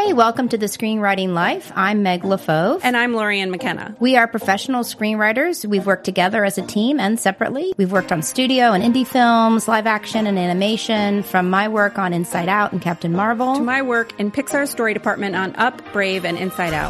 Hey, welcome to the Screenwriting Life. I'm Meg LaFauve. And I'm Lorianne McKenna. We are professional screenwriters. We've worked together as a team and separately. We've worked on studio and indie films, live action and animation, from my work on Inside Out and Captain Marvel to my work in Pixar's story department on Up, Brave, and Inside Out.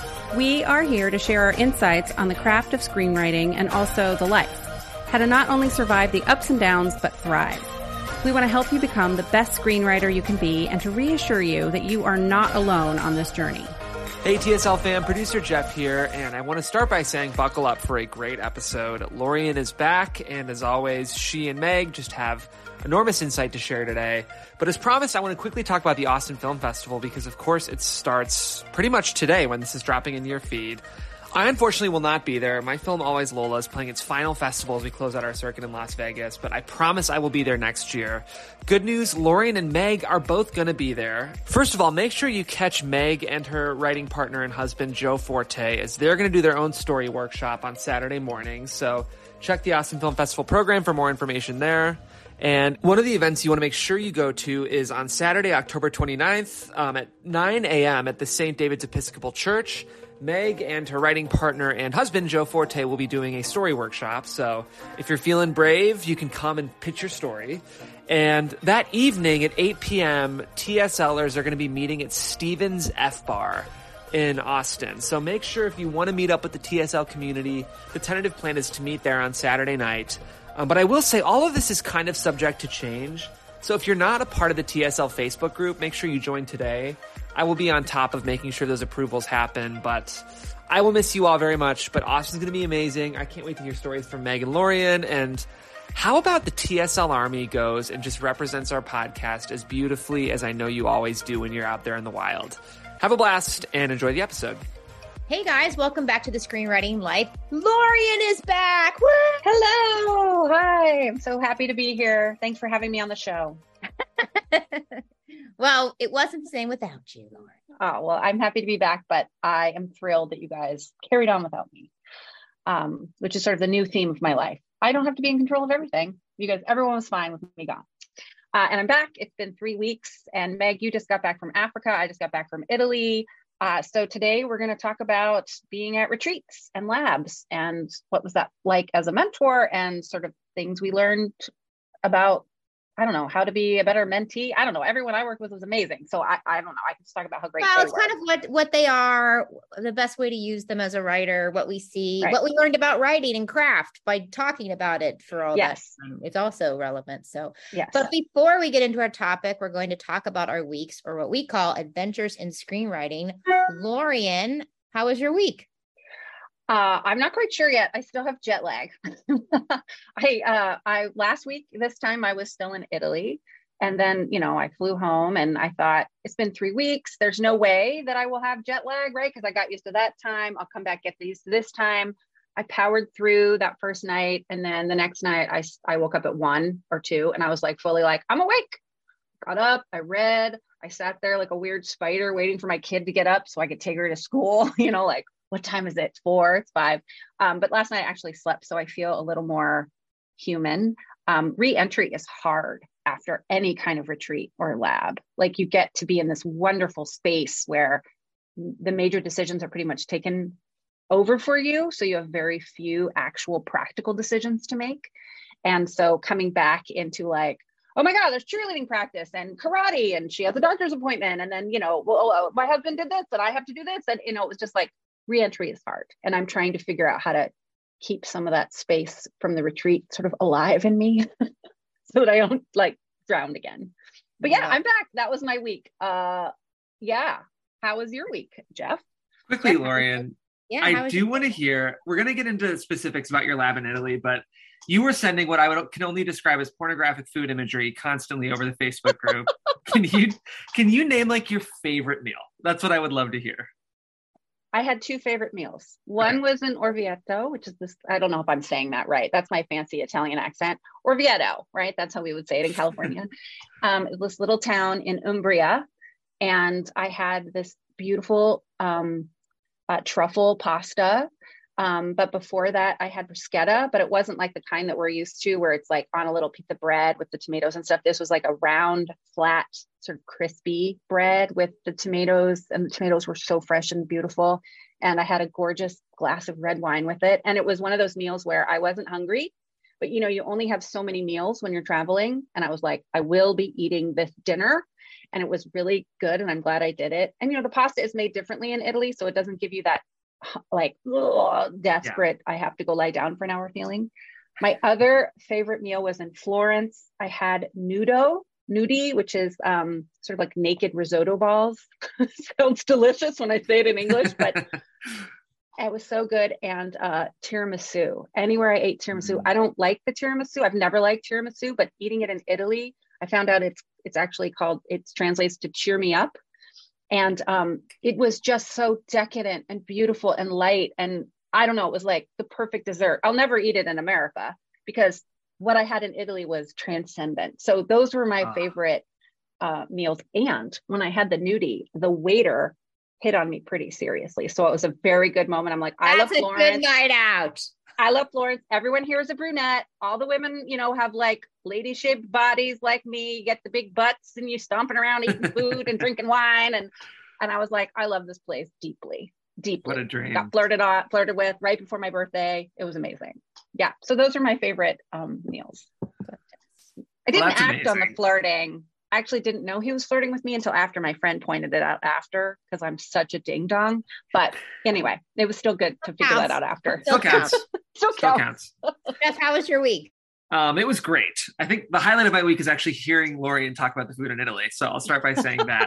We are here to share our insights on the craft of screenwriting and also the life. How to not only survive the ups and downs, but thrive. We want to help you become the best screenwriter you can be and to reassure you that you are not alone on this journey. Hey TSL fam, producer Jeff here, and I want to start by saying buckle up for a great episode. Lorianne is back, and as always, she and Meg just have enormous insight to share today. But as promised, I want to quickly talk about the Austin Film Festival because, of course, it starts pretty much today when this is dropping in your feed. I unfortunately will not be there. My film Always Lola is playing its final festival as we close out our circuit in Las Vegas, but I promise I will be there next year. Good news, Lorianne and Meg are both going to be there. First of all, make sure you catch Meg and her writing partner and husband, Joe Forte, as they're going to do their own story workshop on Saturday mornings. So check the Austin Film Festival program for more information there. And one of the events you want to make sure you go to is on Saturday, October 29th at 9 a.m. at the St. David's Episcopal Church. Meg and her writing partner and husband, Joe Forte, will be doing a story workshop. So if you're feeling brave, you can come and pitch your story. And that evening at 8 p.m., TSLers are going to be meeting at Stevens F Bar in Austin. So make sure if you want to meet up with the TSL community, the tentative plan is to meet there on Saturday night. But I will say all of this is kind of subject to change. So if you're not a part of the TSL Facebook group, make sure you join today. I will be on top of making sure those approvals happen, but I will miss you all very much. But Austin's going to be amazing. I can't wait to hear stories from Meg and Lorianne. And how about the TSL Army goes and just represents our podcast as beautifully as I know you always do when you're out there in the wild. Have a blast and enjoy the episode. Hey guys, welcome back to the Screenwriting Life. Lorianne is back. Woo! Hello. Hi. I'm so happy to be here. Thanks for having me on the show. Well, it wasn't the same without you, Lauren. Oh, well, I'm happy to be back, but I am thrilled that you guys carried on without me, which is sort of the new theme of my life. I don't have to be in control of everything. You guys, everyone was fine with me gone. And I'm back. It's been 3 weeks. And Meg, you just got back from Africa. I just got back from Italy. So today we're going to talk about being at retreats and labs and what was that like as a mentor and sort of things we learned about, I don't know, how to be a better mentee. I don't know. Everyone I worked with was amazing. So I don't know. I can just talk about how great they were. It's kind of what they are, the best way to use them as a writer, what we see, right. What we learned about writing and craft by talking about it for all that. It's also relevant. So, yes. But before we get into our topic, we're going to talk about our weeks or what we call adventures in screenwriting. Lorianne, how was your week? I'm not quite sure yet. I still have jet lag. I last week, this time I was still in Italy. And then, I flew home and I thought it's been 3 weeks. There's no way that I will have jet lag, right? Because I got used to that time. I'll come back, get used to this time. I powered through that first night. And then the next night I woke up at 1 or 2 and I was like, fully like, I'm awake. Got up, I read, I sat there like a weird spider waiting for my kid to get up so I could take her to school, like, what time is it? 4, it's 5. But last night I actually slept, so I feel a little more human. Re-entry is hard after any kind of retreat or lab. Like you get to be in this wonderful space where the major decisions are pretty much taken over for you. So you have very few actual practical decisions to make. And so coming back into like, oh my God, there's cheerleading practice and karate and she has a doctor's appointment. And then, my husband did this and I have to do this. And, it was just like, re-entry is hard. And I'm trying to figure out how to keep some of that space from the retreat sort of alive in me so that I don't like drown again. But yeah, I'm back. That was my week. Yeah. How was your week, Jeff? Quickly, Lorianne. Yeah, I do want to hear, we're going to get into specifics about your lab in Italy, but you were sending what can only describe as pornographic food imagery constantly over the Facebook group. Can you name like your favorite meal? That's what I would love to hear. I had 2 favorite meals. One was an Orvieto, which is this, I don't know if I'm saying that right. That's my fancy Italian accent. Orvieto, right? That's how we would say it in California. This little town in Umbria. And I had this beautiful truffle pasta. But before that, I had bruschetta, but it wasn't like the kind that we're used to where it's like on a little piece of bread with the tomatoes and stuff. This was like a round, flat sort of crispy bread with the tomatoes, and the tomatoes were so fresh and beautiful. And I had a gorgeous glass of red wine with it. And it was one of those meals where I wasn't hungry, but you know, you only have so many meals when you're traveling. And I was like, I will be eating this dinner. And it was really good. And I'm glad I did it. And, you know, the pasta is made differently in Italy. So it doesn't give you that like desperate, I have to go lie down for an hour feeling. My other favorite meal was in Florence. I had nudi, which is sort of like naked risotto balls. Sounds delicious when I say it in English, but it was so good. And tiramisu. Anywhere I ate tiramisu, I don't like the tiramisu. I've never liked tiramisu, but eating it in Italy, I found out it's actually called, it translates to cheer me up. And it was just so decadent and beautiful and light. And I don't know, it was like the perfect dessert. I'll never eat it in America because what I had in Italy was transcendent. So those were my favorite meals. And when I had the nudi, the waiter hit on me pretty seriously. So it was a very good moment. I'm like, I love Florence. That's a good night out. I love Florence. Everyone here is a brunette. All the women, you know, have like lady shaped bodies like me. You get the big butts and you stomping around eating food and drinking wine. And I was like, I love this place deeply. What a dream. Got flirted with right before my birthday. It was amazing. Yeah. So those are my favorite meals. I didn't act on the flirting. I actually didn't know he was flirting with me until after my friend pointed it out after, because I'm such a ding dong. But anyway, it was still good to figure that out after. Still counts. Still counts. Jeff, how was your week? It was great. I think the highlight of my week is actually hearing Lorian talk about the food in Italy. So I'll start by saying that.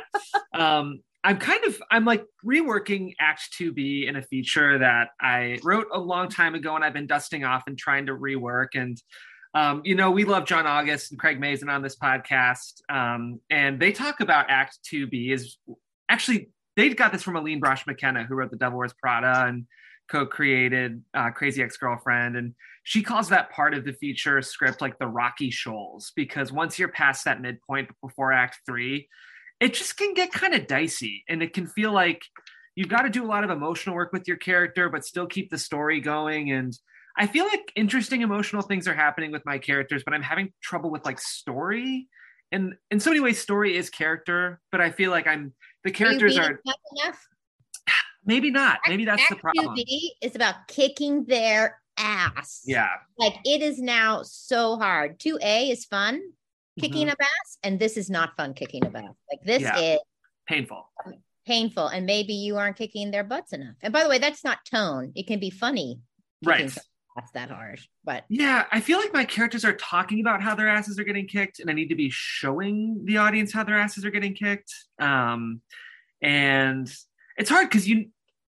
I'm like reworking Act 2B in a feature that I wrote a long time ago and I've been dusting off and trying to rework. And, you know, we love John August and Craig Mazin on this podcast. And they talk about Act 2B is actually, they got this from Aline Brosh McKenna, who wrote The Devil Wears Prada and co-created Crazy Ex-Girlfriend. And she calls that part of the feature script like the rocky shoals, because once you're past that midpoint before Act 3, it just can get kind of dicey, and it can feel like you've got to do a lot of emotional work with your character, but still keep the story going. And I feel like interesting emotional things are happening with my characters, but I'm having trouble with like story. And in so many ways, story is character, but I feel like the characters are enough? Maybe not. Maybe that's the problem. It's about kicking their ass. Yeah. Like it is now so hard. 2A is fun. Kicking up ass, and this is not fun kicking up ass. Like this is painful, and maybe you aren't kicking their butts enough. And by the way, that's not tone. It can be funny, right? That's that hard, but yeah, I feel like my characters are talking about how their asses are getting kicked, and I need to be showing the audience how their asses are getting kicked. And it's hard because you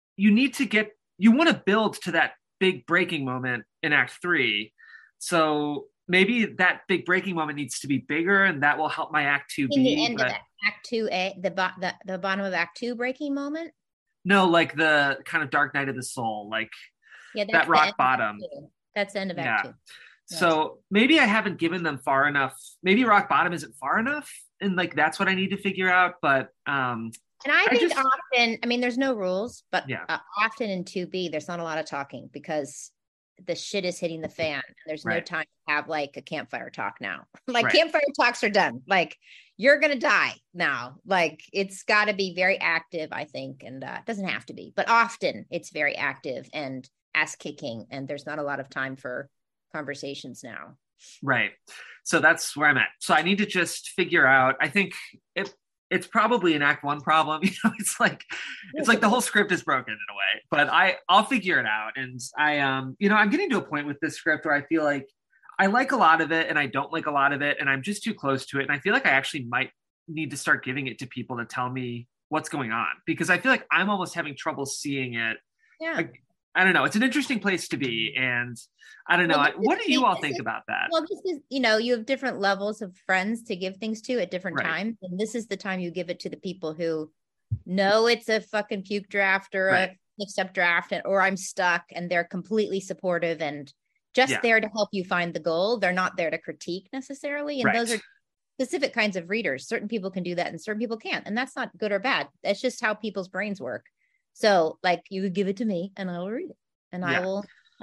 want to build to that big breaking moment in Act 3, so maybe that big breaking moment needs to be bigger, and that will help my Act 2B. In the end of Act 2A, the bottom of Act 2 breaking moment? No, like the kind of dark night of the soul, like that rock bottom. That's the end of Act 2. Yeah. So maybe I haven't given them far enough. Maybe rock bottom isn't far enough, and like that's what I need to figure out. But and I think often, I mean, there's no rules, but often in 2B, there's not a lot of talking because the shit is hitting the fan. There's no time to have like a campfire talk now. Like campfire talks are done. Like you're going to die now. Like it's got to be very active, I think. And it doesn't have to be, but often it's very active and ass kicking. And there's not a lot of time for conversations now. Right. So that's where I'm at. So I need to just figure out, I think it's probably an Act 1 problem. You know, it's like the whole script is broken in a way, but I'll figure it out. And I'm getting to a point with this script where I feel like I like a lot of it and I don't like a lot of it, and I'm just too close to it. And I feel like I actually might need to start giving it to people to tell me what's going on, because I feel like I'm almost having trouble seeing it. Yeah. I don't know. It's an interesting place to be. And I don't know. What do you all think about that? Well, this is, you have different levels of friends to give things to at different times. And this is the time you give it to the people who know it's a fucking puke draft or a mixed up draft, or I'm stuck, and they're completely supportive and just there to help you find the goal. They're not there to critique necessarily. And those are specific kinds of readers. Certain people can do that and certain people can't. And that's not good or bad. That's just how people's brains work. So like you would give it to me and I will read it, and I will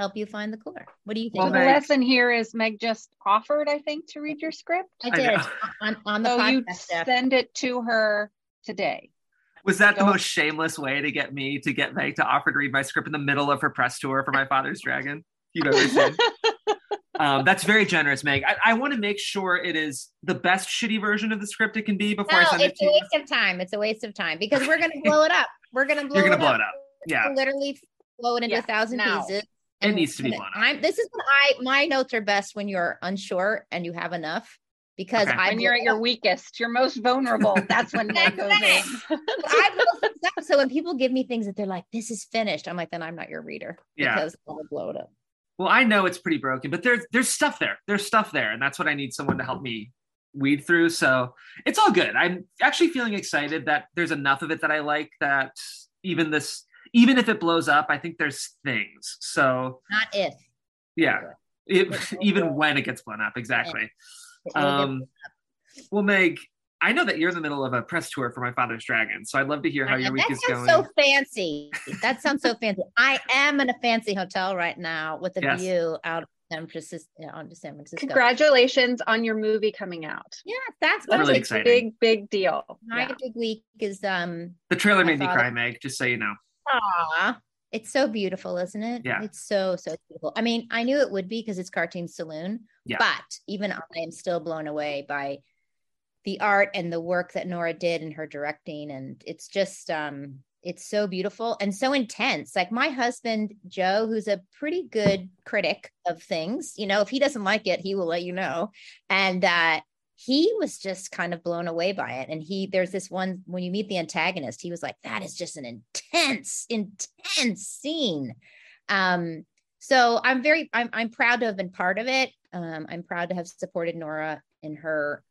help you find the core. What do you think? Well, the lesson here is Meg just offered, I think, to read your script. I did on the podcast. You send it to her today. Was that the most shameless way to get Meg to offer to read my script in the middle of her press tour for My Father's Dragon you've ever seen? That's very generous, Meg. I want to make sure it is the best shitty version of the script it can be before I send it to you. It's a waste of time. It's a waste of time because we're going to blow it up. You're going to blow it up. Yeah. Literally blow it into 1,000 pieces. It needs to be blown up. This is when my notes are best when you're unsure and you have enough. Because when you're at your weakest, you're most vulnerable. That's when Meg goes in. So when people give me things that they're like, this is finished, I'm like, then I'm not your reader because I'll blow it up. Well, I know it's pretty broken, but there's stuff there. There's stuff there. And that's what I need someone to help me weed through. So it's all good. I'm actually feeling excited that there's enough of it that I like that even if it blows up, I think there's things. So not if. Yeah. Even when it gets blown up. Exactly. Well, Meg, I know that you're in the middle of a press tour for My Father's Dragon, so I'd love to hear how your week is going. That sounds so fancy. That sounds so fancy. I am in a fancy hotel right now with a view out of San Francisco. Congratulations on your movie coming out. Yeah, that's really exciting. Big deal. My big week is the trailer made me cry, Meg, just so you know. Aw. It's so beautiful, isn't it? Yeah. It's so beautiful. I mean, I knew it would be because it's Cartoon Saloon, but even I am still blown away by the art and the work that Nora did in her directing. And it's just, it's so beautiful and so intense. Like my husband, Joe, who's a pretty good critic of things, if he doesn't like it, he will let you know. And he was just kind of blown away by it. And there's this one, when you meet the antagonist, he was like, that is just an intense scene. So I'm proud to have been part of it. I'm proud to have supported Nora in her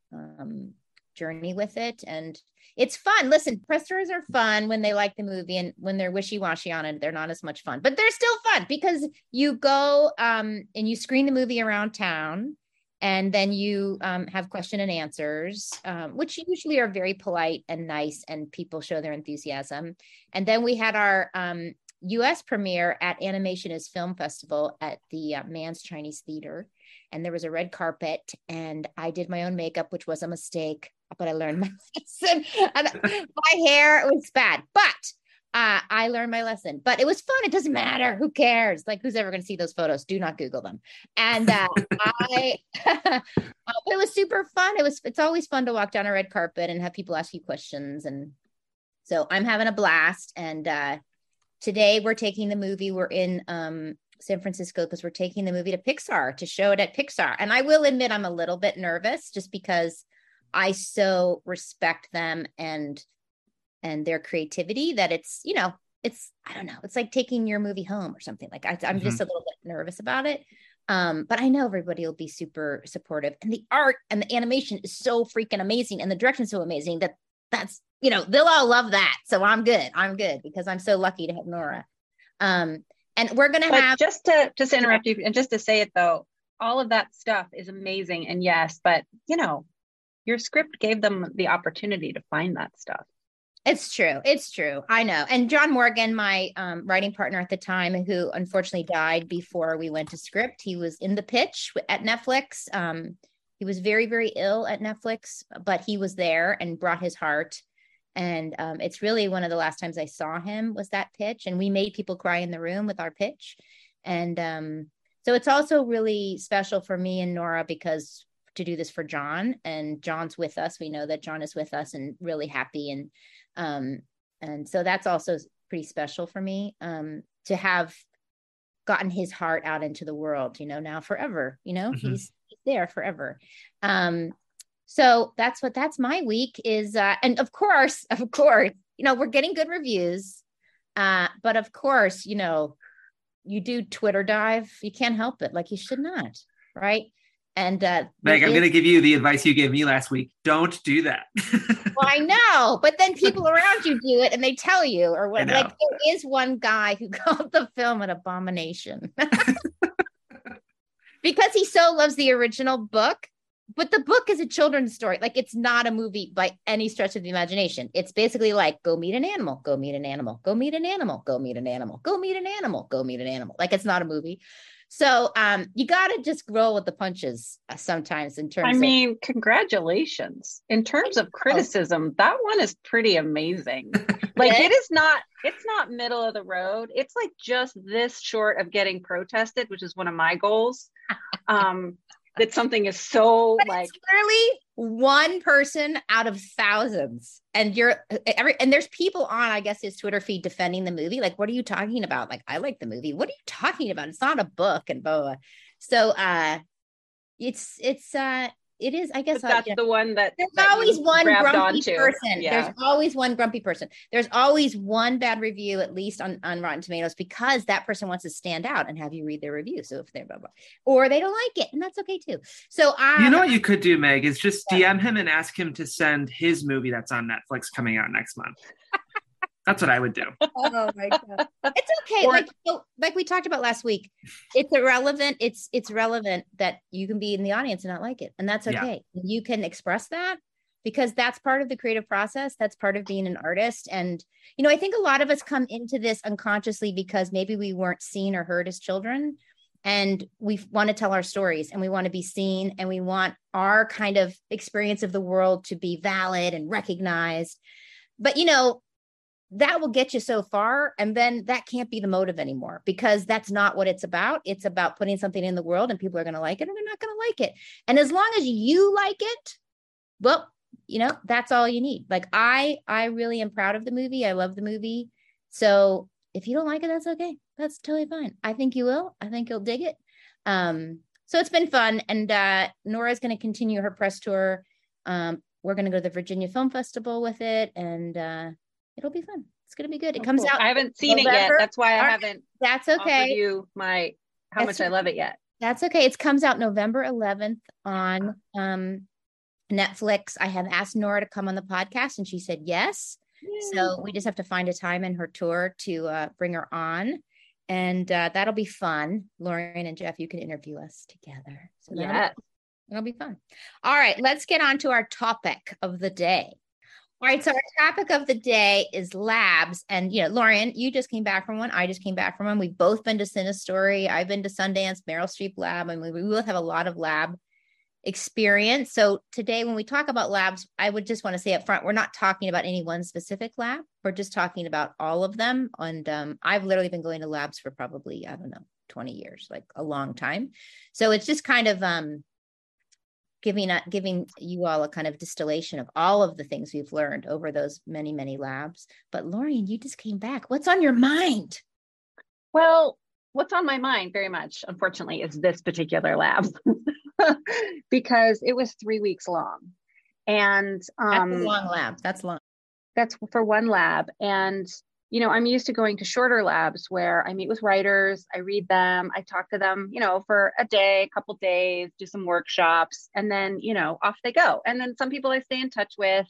journey with it. And it's fun. Listen, press tours are fun when they like the movie, and when they're wishy-washy on it, they're not as much fun, but they're still fun because you go and you screen the movie around town. And then you have question and answers, which usually are very polite and nice, and people show their enthusiasm. And then we had our U.S. premiere at Animation is Film Festival at the Mann's Chinese Theater. And there was a red carpet, and I did my own makeup, which was a mistake, but I learned my lesson. My hair was bad, but I learned my lesson, but it was fun. It doesn't matter. Who cares? Like, who's ever going to see those photos? Do not Google them. And it was super fun. It's always fun to walk down a red carpet and have people ask you questions. And so I'm having a blast. And today we're taking the movie. We're in San Francisco because we're taking the movie to Pixar to show it at Pixar. And I will admit I'm a little bit nervous just because I so respect them and their creativity that it's, I don't know, it's like taking your movie home or something. Like I'm just a little bit nervous about it. But I know everybody will be super supportive, and the art and the animation is so freaking amazing. And the direction is so amazing that's, they'll all love that. So I'm good because I'm so lucky to have Nora. And we're going to have just to interrupt you and just to say it though, all of that stuff is amazing. And yes, but your script gave them the opportunity to find that stuff. It's true. I know. And John Morgan, my writing partner at the time, who unfortunately died before we went to script, he was in the pitch at Netflix. He was very, very ill at Netflix, but he was there and brought his heart. And it's really one of the last times I saw him was that pitch. And we made people cry in the room with our pitch. And so it's also really special for me and Nora because to do this for John, and John's with us. We know that John is with us and really happy. And so that's also pretty special for me to have gotten his heart out into the world, now forever, he's there forever. So that's my week is, and of course, we're getting good reviews. But of course, you do Twitter dive, you can't help it. Like you should not. Right. And Meg, I'm going to give you the advice you gave me last week. Don't do that. Well, I know, but then people around you do it and they tell you or what. Like there is one guy who called the film an abomination because he so loves the original book but the book is a children's story. Like, it's not a movie by any stretch of the imagination. It's basically like, go meet an animal, go meet an animal, go meet an animal, go meet an animal, go meet an animal, go meet an animal. Like, it's not a movie. So you got to just roll with the punches sometimes in terms of, congratulations. In terms of criticism, that one is pretty amazing. Like, it's not middle of the road. It's like just this short of getting protested, which is one of my goals. That something is so like, it's literally one person out of thousands, and and there's people on, I guess, his Twitter feed defending the movie. Like, what are you talking about? Like, I like the movie. What are you talking about? It's not a book, and blah, blah. So it is, I guess, that's the one that there's always one grumpy person. Yeah. There's always one grumpy person. There's always one bad review, at least on Rotten Tomatoes, because that person wants to stand out and have you read their review. So if they're blah, blah, or they don't like it, and that's okay too. So you know what you could do, Meg, is just DM him and ask him to send his movie that's on Netflix coming out next month. That's what I would do. Oh my God. It's okay. Like we talked about last week, it's irrelevant. It's relevant that you can be in the audience and not like it. And that's okay. Yeah. You can express that because that's part of the creative process. That's part of being an artist. And, I think a lot of us come into this unconsciously because maybe we weren't seen or heard as children. And we want to tell our stories and we want to be seen and we want our kind of experience of the world to be valid and recognized. But, that will get you so far. And then that can't be the motive anymore because that's not what it's about. It's about putting something in the world and people are going to like it or they're not going to like it. And as long as you like it, well, that's all you need. Like I really am proud of the movie. I love the movie. So if you don't like it, that's okay. That's totally fine. I think you will. I think you'll dig it. So it's been fun. And Nora's going to continue her press tour. We're going to go to the Virginia Film Festival with it. And, it'll be fun. It's going to be good. It comes out. I haven't seen November. It yet. That's why I haven't. That's okay. Offered you how much I love it yet. That's okay. It comes out November 11th on Netflix. I have asked Nora to come on the podcast and she said yes. Yay. So we just have to find a time in her tour to bring her on. And that'll be fun. Lauren and Jeff, you can interview us together. So it'll be fun. All right, let's get on to our topic of the day. All right, so our topic of the day is labs. And, Lauren, you just came back from one. I just came back from one. We've both been to Cinestory. I've been to Sundance, Meryl Streep Lab, and we both have a lot of lab experience. So today, when we talk about labs, I would just want to say up front, we're not talking about any one specific lab. We're just talking about all of them. And I've literally been going to labs for probably, 20 years, like a long time. So it's just kind of giving you all a kind of distillation of all of the things we've learned over those many, many labs. But Lauren, you just came back. What's on your mind? Well, what's on my mind very much, unfortunately, is this particular lab because it was 3 weeks long. And that's a long lab. That's long. That's for one lab. And I'm used to going to shorter labs where I meet with writers, I read them, I talk to them, for a day, a couple days, do some workshops, and then, off they go. And then some people I stay in touch with.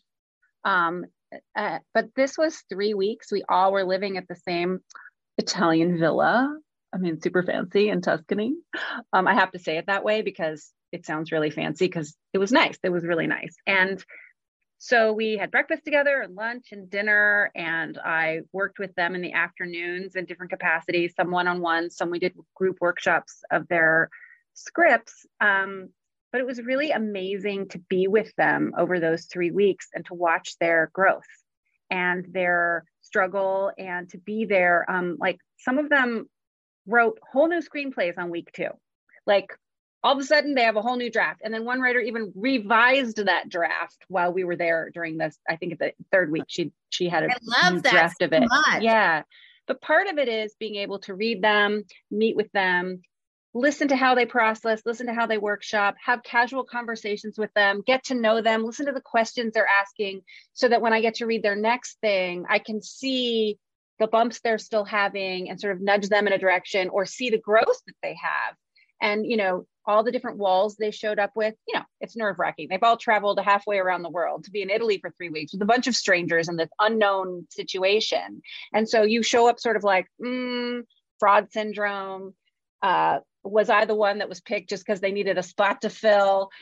But this was 3 weeks. We all were living at the same Italian villa. Super fancy in Tuscany. I have to say it that way because it sounds really fancy because it was nice. It was really nice. And so we had breakfast together and lunch and dinner, and I worked with them in the afternoons in different capacities, some one-on-one, some we did group workshops of their scripts. But it was really amazing to be with them over those 3 weeks and to watch their growth and their struggle and to be there. Like some of them wrote whole new screenplays on week 2. Like all of a sudden they have a whole new draft. And then one writer even revised that draft while we were there during this, I think at the 3rd week, she had a new draft of it. Much. Yeah. But part of it is being able to read them, meet with them, listen to how they process, listen to how they workshop, have casual conversations with them, get to know them, listen to the questions they're asking so that when I get to read their next thing, I can see the bumps they're still having and sort of nudge them in a direction or see the growth that they have. And, all the different walls they showed up with, it's nerve-wracking. They've all traveled halfway around the world to be in Italy for 3 weeks with a bunch of strangers in this unknown situation. And so you show up sort of like fraud syndrome, Was I the one that was picked just because they needed a spot to fill,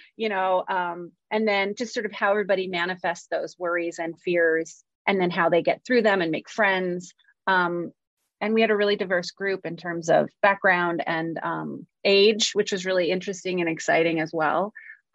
and then just sort of how everybody manifests those worries and fears, and then how they get through them and make friends. And we had a really diverse group in terms of background and age, which was really interesting and exciting as well.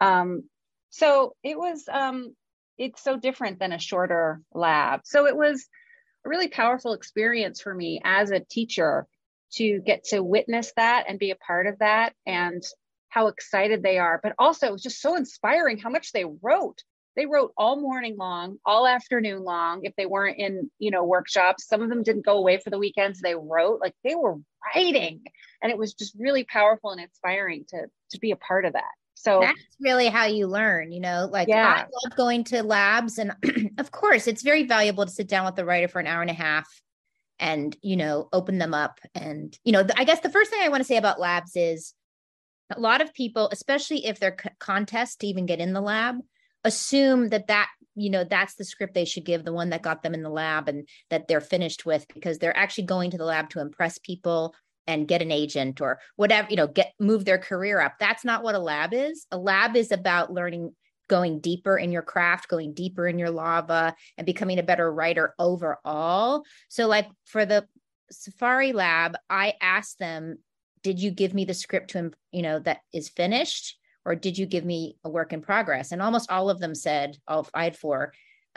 So it was, it's so different than a shorter lab. So it was a really powerful experience for me as a teacher to get to witness that and be a part of that, and how excited they are. But also it was just so inspiring how much they wrote. They wrote all morning long, all afternoon long. If they weren't in, workshops, some of them didn't go away for the weekends. They wrote, like they were writing, and it was just really powerful and inspiring to be a part of that. So that's really how you learn, I love going to labs, and of course it's very valuable to sit down with the writer for an hour and a half and, open them up. And, I guess the first thing I want to say about labs is a lot of people, especially if they're contests to even get in the lab, assume that that's the script they should give, the one that got them in the lab and that they're finished with, because they're actually going to the lab to impress people and get an agent or whatever, move their career up. That's not what a lab is. A lab is about learning, going deeper in your craft, going deeper in your lava, and becoming a better writer overall. So like for the Safari lab, I asked them, did you give me the script to, that is finished? Or did you give me a work in progress? And almost all of them said, I had 4,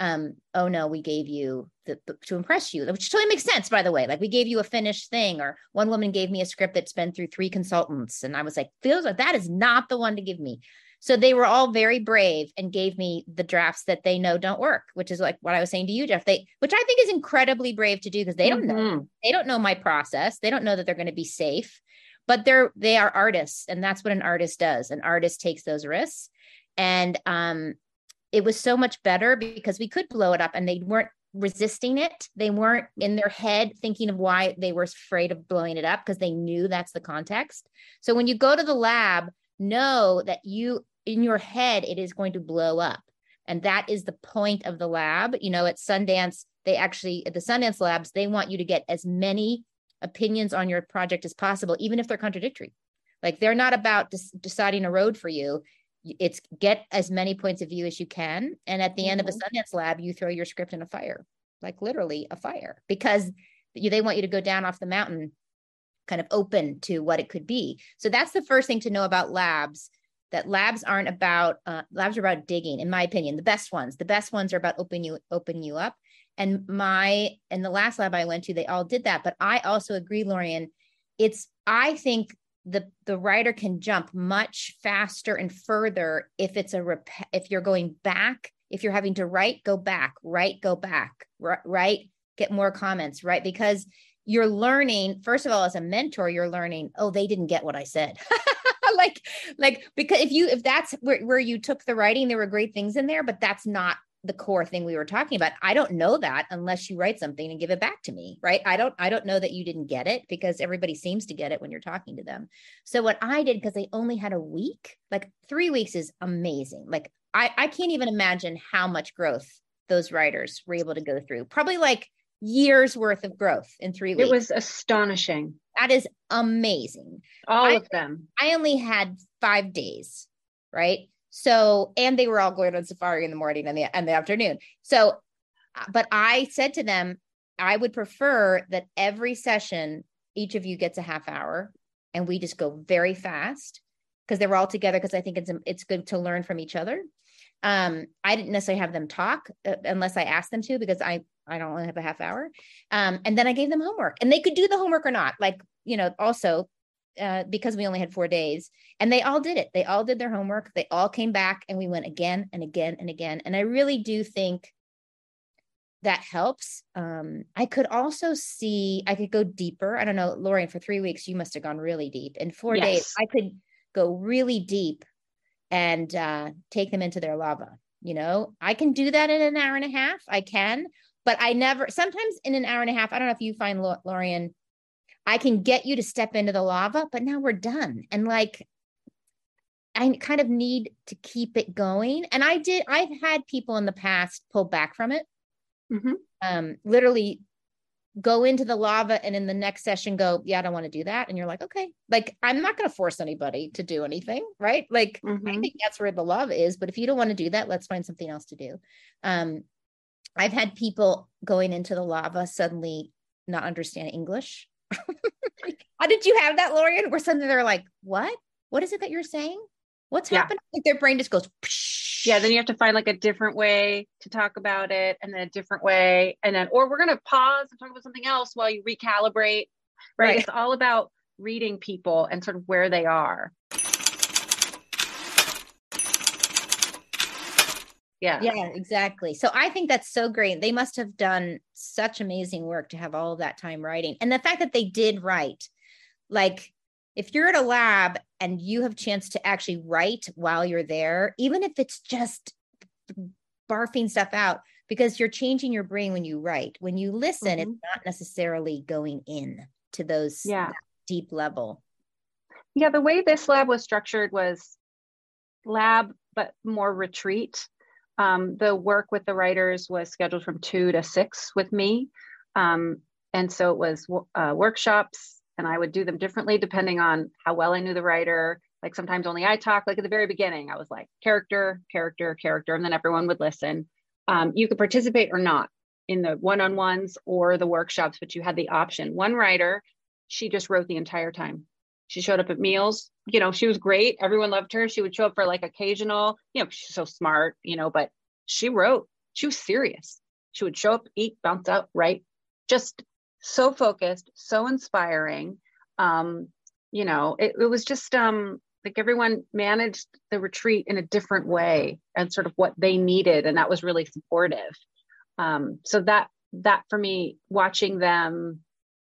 oh no, we gave you to impress you, which totally makes sense, by the way. Like we gave you a finished thing. Or one woman gave me a script that's been through 3 consultants. And I was like, feels like that is not the one to give me. So they were all very brave and gave me the drafts that they know don't work, which is like what I was saying to you, Jeff, which I think is incredibly brave to do, because they don't know. They don't know my process. They don't know that they're going to be safe. But they are artists, and that's what an artist does. An artist takes those risks. And it was so much better because we could blow it up, and they weren't resisting it. They weren't in their head thinking of why they were afraid of blowing it up, because they knew that's the context. So when you go to the lab, know that in your head, it is going to blow up. And that is the point of the lab. At Sundance, at the Sundance labs, they want you to get as many opinions on your project as possible, even if they're contradictory. Like they're not about deciding a road for you. It's get as many points of view as you can. And at the end of a Sundance lab, you throw your script in a fire, like literally a fire, because they want you to go down off the mountain, kind of open to what it could be. So that's the first thing to know about labs, that labs aren't about, labs are about digging, in my opinion. The best ones are about opening you up. And the last lab I went to, they all did that. But I also agree, Lorian, I think the writer can jump much faster and further if it's if you're going back, if you're having to write, go back, get more comments, right? Because you're learning, first of all, as a mentor, you're learning, oh, they didn't get what I said. Because if that's where you took the writing, there were great things in there, but that's not the core thing we were talking about. I don't know that unless you write something and give it back to me, right? I don't know that you didn't get it, because everybody seems to get it when you're talking to them. So what I did, because they only had a week, like 3 weeks is amazing. Like I can't even imagine how much growth those writers were able to go through. Probably like years worth of growth in 3 weeks. It was astonishing. That is amazing. All of them. I only had 5 days, right? So, and they were all going on safari in the morning and the afternoon. So, but I said to them, I would prefer that every session, each of you gets a half hour, and we just go very fast, because they were all together, because I think it's good to learn from each other. I didn't necessarily have them talk unless I asked them to, because I don't only have a half hour. And then I gave them homework, and they could do the homework or not. Also, because we only had 4 days, and they all did it. They all did their homework. They all came back, and we went again and again and again. And I really do think that helps. I could also I could go deeper. I don't know, Lorian, for 3 weeks, you must've gone really deep. In 4 days, I could go really deep and take them into their lava. I can do that in an hour and a half. I can, but sometimes in an hour and a half, I don't know if you find, Lorian, I can get you to step into the lava, but now we're done. And I kind of need to keep it going. And I've had people in the past pull back from it. Literally go into the lava and in the next session go, yeah, I don't want to do that. And you're like, okay, like, I'm not going to force anybody to do anything. Right. Like, I think that's where the love is, but if you don't want to do that, let's find something else to do. I've had people going into the lava suddenly not understand English. How did you have that, Lorian? Where suddenly they're like, what is it that you're saying? What's happening? Like their brain just goes, psh. Yeah. Then you have to find like a different way to talk about it, and then a different way. And then, or we're going to pause and talk about something else while you recalibrate, right? It's all about reading people and sort of where they are. Yeah. Yeah, exactly. So I think that's so great. They must have done such amazing work to have all of that time writing. And the fact that they did write, like, if you're at a lab and you have a chance to actually write while you're there, even if it's just barfing stuff out, because you're changing your brain when you write. When you listen, it's not necessarily going in to those deep level. Yeah, the way this lab was structured was lab, but more retreat. The work with the writers was scheduled from 2 to 6 with me. And so it was workshops, and I would do them differently depending on how well I knew the writer. Like sometimes only I talk, like at the very beginning, I was like character, and then everyone would listen. You could participate or not in the one-on-ones or the workshops, but you had the option. One writer, she just wrote the entire time. She showed up at meals, you know, she was great. Everyone loved her. She would show up for like occasional, you know, she's so smart, you know, but she wrote, she was serious. She would show up, eat, bounce out, write, just so focused, so inspiring. You know, it was just like everyone managed the retreat in a different way and sort of what they needed. And that was really supportive. So that for me, watching them,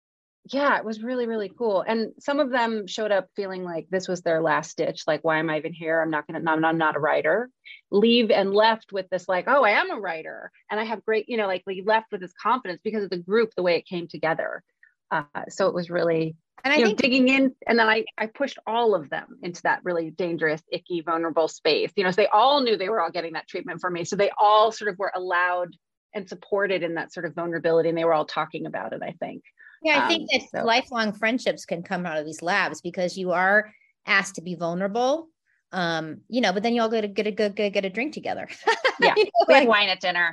it was really, really cool. And some of them showed up feeling like this was their last ditch. Like, why am I even here? I'm not a writer. Leave and left with this, like, oh, I am a writer. And I have great, you know, like we left with this confidence because of the group, the way it came together. So it was really, and I think digging in. And then I pushed all of them into that really dangerous, icky, vulnerable space, you know, so they all knew they were all getting that treatment from me. So they all sort of were allowed and supported in that sort of vulnerability. And they were all talking about it, I think. Yeah, I think that lifelong friendships can come out of these labs because you are asked to be vulnerable, you know, but then you all go to get a drink together. Yeah, you know, we had wine at dinner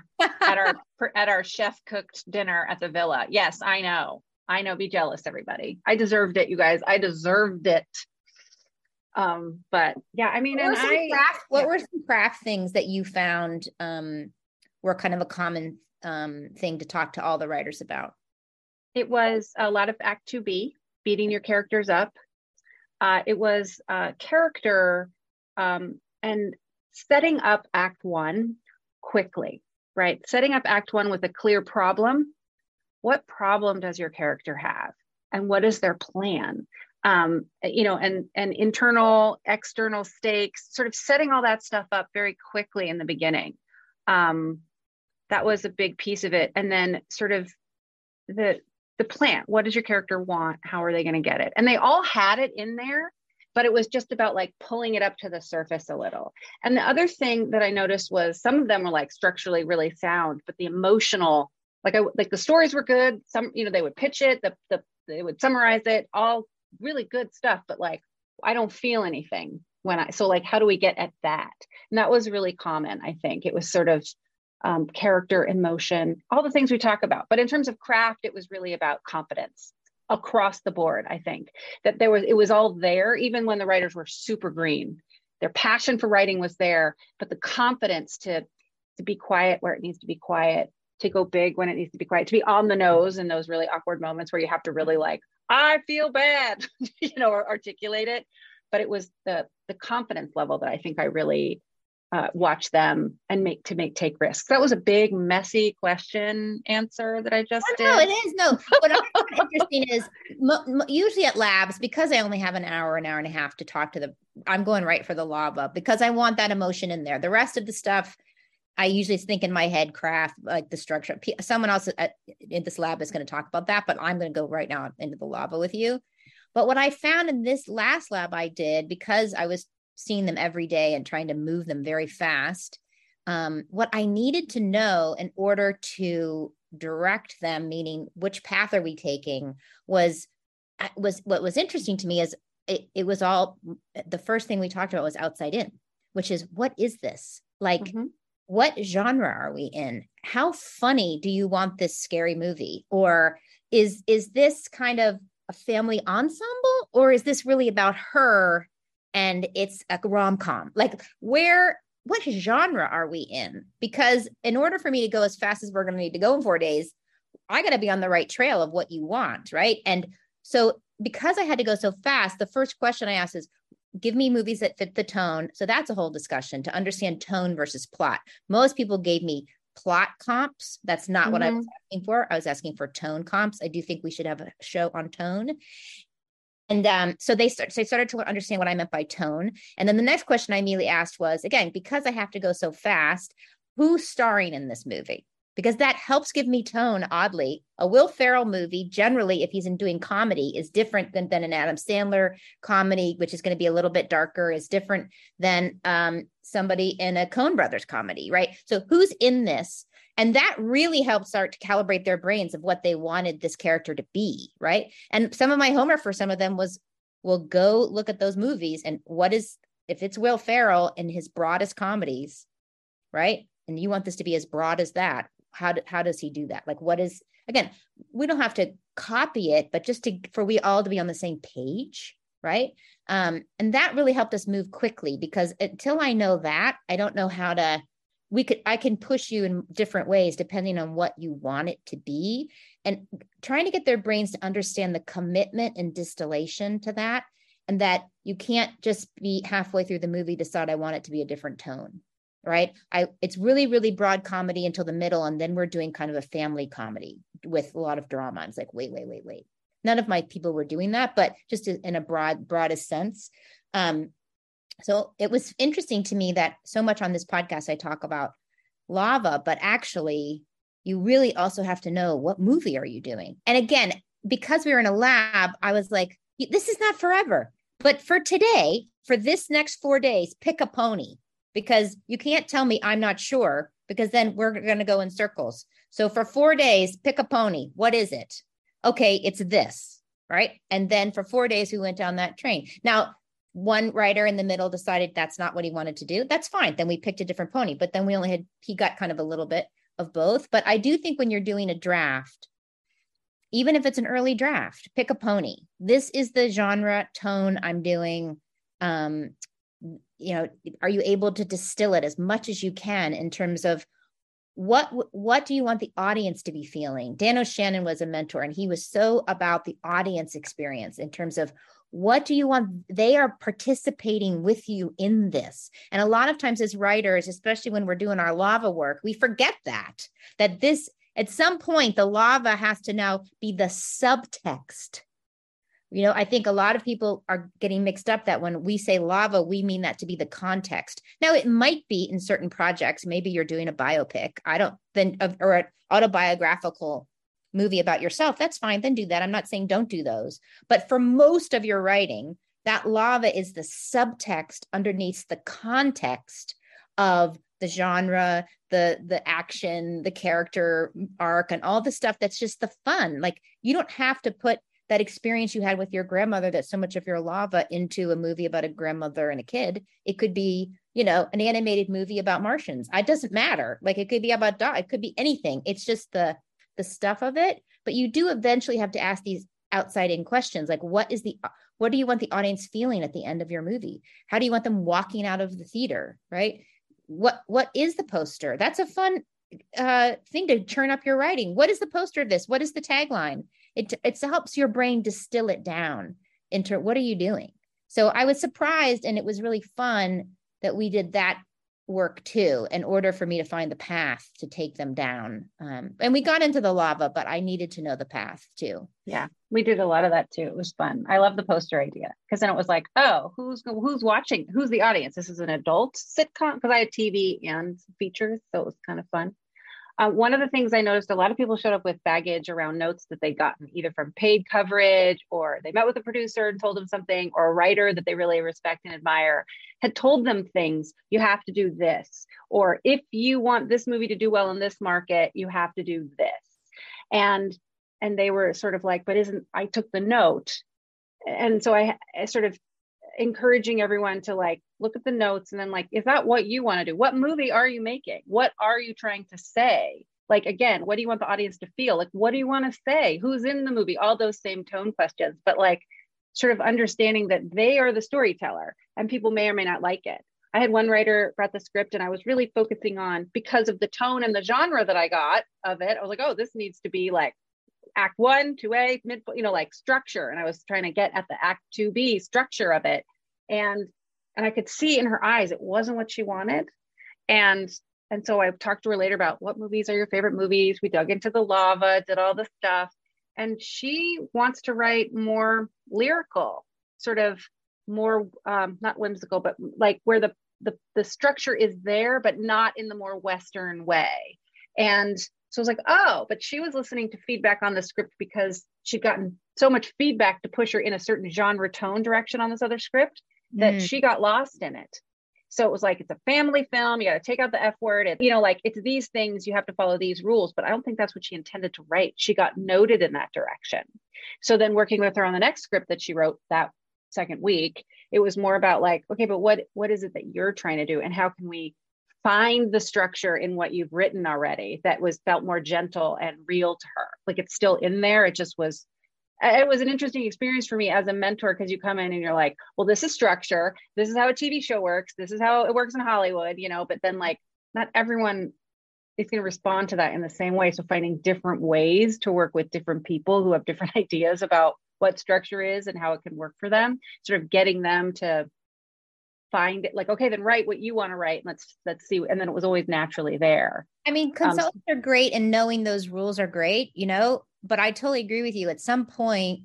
at our chef cooked dinner at the villa. Yes, I know. Be jealous, everybody. I deserved it, you guys. I deserved it. But yeah, I mean, what were some craft things that you found were kind of a common thing to talk to all the writers about? It was a lot of Act 2B, beating your characters up. It was character and setting up Act 1 quickly, right? Setting up Act 1 with a clear problem. What problem does your character have? And what is their plan? You know, and internal, external stakes, sort of setting all that stuff up very quickly in the beginning. That was a big piece of it. And then sort of the plan. What does your character want? How are they going to get it? And they all had it in there, but it was just about like pulling it up to the surface a little. And the other thing that I noticed was some of them were like structurally really sound, but the emotional, like the stories were good. Some, you know, they would pitch it, they would summarize it, all really good stuff, but like, I don't feel anything so like, how do we get at that? And that was really common. I think it was sort of character, emotion, all the things we talk about. But in terms of craft, it was really about confidence across the board. I think that it was all there, even when the writers were super green. Their passion for writing was there, but the confidence to be quiet where it needs to be quiet, to go big when it needs to be quiet, to be on the nose in those really awkward moments where you have to really like, I feel bad, you know, or articulate it. But it was the confidence level that I think I really watch them and take risks. That was a big, messy question answer that I just did. No, it is. No, what I'm interesting is usually at labs, because I only have an hour and a half to talk to I'm going right for the lava because I want that emotion in there. The rest of the stuff, I usually think in my head, craft, like the structure. Someone else in this lab is going to talk about that, but I'm going to go right now into the lava with you. But what I found in this last lab I did, because I was seeing them every day and trying to move them very fast. What I needed to know in order to direct them, meaning which path are we taking, was what was interesting to me is it was all, the first thing we talked about was outside in, which is, what is this? Like, what genre are we in? How funny do you want this scary movie? Or is this kind of a family ensemble, or is this really about her and it's a rom-com? Like, what genre are we in? Because in order for me to go as fast as we're going to need to go in 4 days, I got to be on the right trail of what you want, right? And so because I had to go so fast, the first question I asked is, give me movies that fit the tone. So that's a whole discussion to understand tone versus plot. Most people gave me plot comps. That's not what I was asking for. I was asking for tone comps. I do think we should have a show on tone. And so they started to understand what I meant by tone. And then the next question I immediately asked was, again, because I have to go so fast, who's starring in this movie? Because that helps give me tone, oddly. A Will Ferrell movie, generally, if he's doing comedy, is different than an Adam Sandler comedy, which is going to be a little bit darker, is different than somebody in a Coen Brothers comedy, right? So who's in this? And that really helped start to calibrate their brains of what they wanted this character to be, right? And some of my homework for some of them was, well, go look at those movies and if it's Will Ferrell in his broadest comedies, right? And you want this to be as broad as that, how does he do that? Like, what is, again, we don't have to copy it, but just for we all to be on the same page, right? And that really helped us move quickly, because until I know that, I don't know how to, I can push you in different ways depending on what you want it to be, and trying to get their brains to understand the commitment and distillation to that, and that you can't just be halfway through the movie decide I want it to be a different tone. Right. It's really, really broad comedy until the middle. And then we're doing kind of a family comedy with a lot of drama. It's like, wait. None of my people were doing that, but just in a broadest sense. So it was interesting to me that so much on this podcast, I talk about Lava, but actually you really also have to know, what movie are you doing? And again, because we were in a lab, I was like, this is not forever, but for today, for this next 4 days, pick a pony. Because you can't tell me I'm not sure, because then we're going to go in circles. So for 4 days, pick a pony. What is it? Okay, it's this, right? And then for 4 days, we went down that train. Now, one writer in the middle decided that's not what he wanted to do. That's fine. Then we picked a different pony, but then he got kind of a little bit of both. But I do think when you're doing a draft, even if it's an early draft, pick a pony. This is the genre tone I'm doing. Are you able to distill it as much as you can in terms of what do you want the audience to be feeling? Dan O'Shannon was a mentor, and he was so about the audience experience in terms of, what do you want? They are participating with you in this. And a lot of times as writers, especially when we're doing our Lava work, we forget that this, at some point, the Lava has to now be the subtext. I think a lot of people are getting mixed up that when we say Lava, we mean that to be the context. Now, it might be in certain projects. Maybe you're doing a biopic. Or an autobiographical movie about yourself. That's fine. Then do that. I'm not saying don't do those. But for most of your writing, that Lava is the subtext underneath the context of the genre, the action, the character arc, and all the stuff that's just the fun. Like, you don't have to put that experience you had with your grandmother, that's so much of your Lava, into a movie about a grandmother and a kid. It could be, an animated movie about Martians. It doesn't matter. Like, it could be about dog. It could be anything. It's just the stuff of it. But you do eventually have to ask these outside in questions. Like, what do you want the audience feeling at the end of your movie? How do you want them walking out of the theater? Right? What is the poster? That's a fun thing to turn up your writing. What is the poster of this? What is the tagline? It helps your brain distill it down into, what are you doing? So I was surprised, and it was really fun that we did that work too, in order for me to find the path to take them down. And we got into the Lava, but I needed to know the path too. Yeah, we did a lot of that too. It was fun. I love the poster idea, because then it was like, oh, who's watching? Who's the audience? This is an adult sitcom, because I had TV and features, so it was kind of fun. One of the things I noticed, a lot of people showed up with baggage around notes that they'd gotten either from paid coverage, or they met with a producer and told them something, or a writer that they really respect and admire had told them things. You have to do this, or if you want this movie to do well in this market, you have to do this. And they were sort of like, but I took the note. And so I sort of encouraging everyone to like, look at the notes and then like, is that what you want to do? What movie are you making? What are you trying to say? Like, again, what do you want the audience to feel? Like, what do you want to say? Who's in the movie? All those same tone questions, but like sort of understanding that they are the storyteller and people may or may not like it. I had one writer brought the script and I was really focusing on, because of the tone and the genre that I got of it, I was like, oh, this needs to be like act 1, 2A, mid, like structure. And I was trying to get at the act 2B structure of it. And I could see in her eyes, it wasn't what she wanted. And so I talked to her later about what movies are your favorite movies. We dug into the lava, did all the stuff. And she wants to write more lyrical, sort of more, not whimsical, but like where the structure is there, but not in the more Western way. And so I was like, oh, but she was listening to feedback on the script because she'd gotten so much feedback to push her in a certain genre tone direction on this other script that she got lost in it. So it was like, it's a family film. You got to take out the F word. And, like, it's these things, you have to follow these rules, but I don't think that's what she intended to write. She got noted in that direction. So then working with her on the next script that she wrote that second week, it was more about like, okay, but what is it that you're trying to do? And how can we find the structure in what you've written already that felt more gentle and real to her? Like, it's still in there. It was an interesting experience for me as a mentor, because you come in and you're like, well, this is structure. This is how a TV show works. This is how it works in Hollywood, but then like not everyone is going to respond to that in the same way. So finding different ways to work with different people who have different ideas about what structure is and how it can work for them, sort of getting them to find it like, okay, then write what you want to write. And let's see. And then it was always naturally there. I mean, consultants are great and knowing those rules are great, but I totally agree with you. At some point,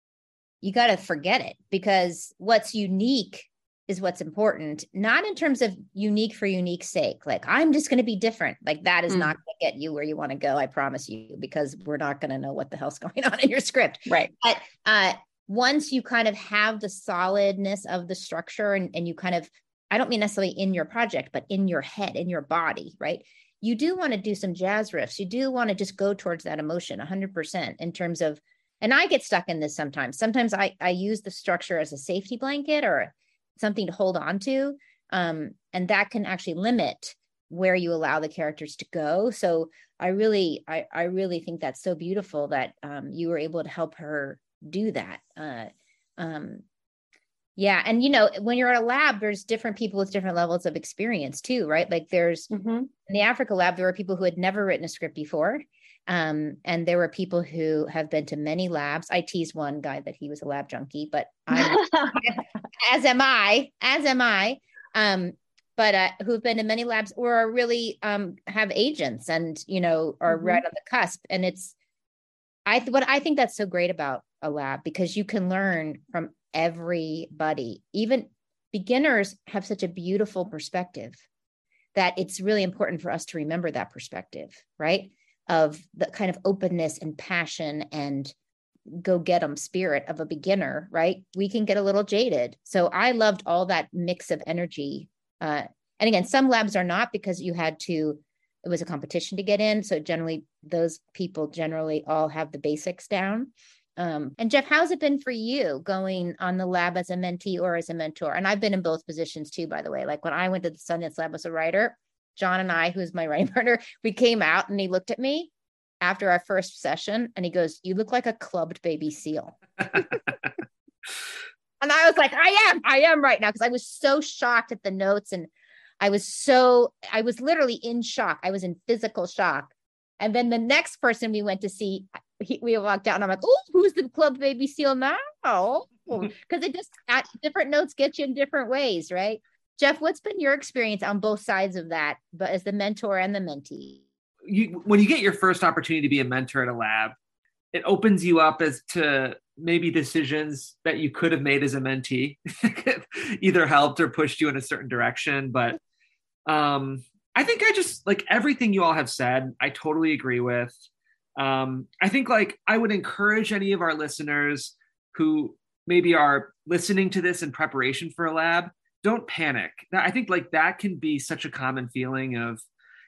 you got to forget it, because what's unique is what's important, not in terms of unique for unique sake. Like, I'm just going to be different. Like, that is not going to get you where you want to go. I promise you, because we're not going to know what the hell's going on in your script. Right. But once you kind of have the solidness of the structure and you kind of, I don't mean necessarily in your project, but in your head, in your body, right? You do want to do some jazz riffs. You do want to just go towards that emotion 100% in terms of, and I get stuck in this sometimes. Sometimes I use the structure as a safety blanket or something to hold on to. And that can actually limit where you allow the characters to go. So I really think that's so beautiful that you were able to help her do that. Yeah. And, when you're at a lab, there's different people with different levels of experience too, right? Like there's in the Africa lab, there were people who had never written a script before. And there were people who have been to many labs. I teased one guy that he was a lab junkie, but as am I, but who've been to many labs or are really have agents and, are right on the cusp. And what I think that's so great about a lab, because you can learn from everybody. Even beginners have such a beautiful perspective that it's really important for us to remember that perspective, right? Of the kind of openness and passion and go get 'em spirit of a beginner, right? We can get a little jaded. So I loved all that mix of energy. And again, some labs are not, because it was a competition to get in. So generally those people all have the basics down. And Jeff, how's it been for you going on the lab as a mentee or as a mentor? And I've been in both positions too, by the way. Like when I went to the Sundance Lab as a writer, John and I, who's my writing partner, we came out and he looked at me after our first session and he goes, "You look like a clubbed baby seal." And I was like, I am right now. Cause I was so shocked at the notes. And I was literally in shock. I was in physical shock. And then the next person we went to see, we walked out and I'm like, oh, who's the club baby seal now? Because it just, different notes get you in different ways, right? Jeff, what's been your experience on both sides of that, but as the mentor and the mentee? When you get your first opportunity to be a mentor at a lab, it opens you up as to maybe decisions that you could have made as a mentee, either helped or pushed you in a certain direction. But I think I just, like everything you all have said, I totally agree with. I think I would encourage any of our listeners who maybe are listening to this in preparation for a lab, don't panic. I think that can be such a common feeling of,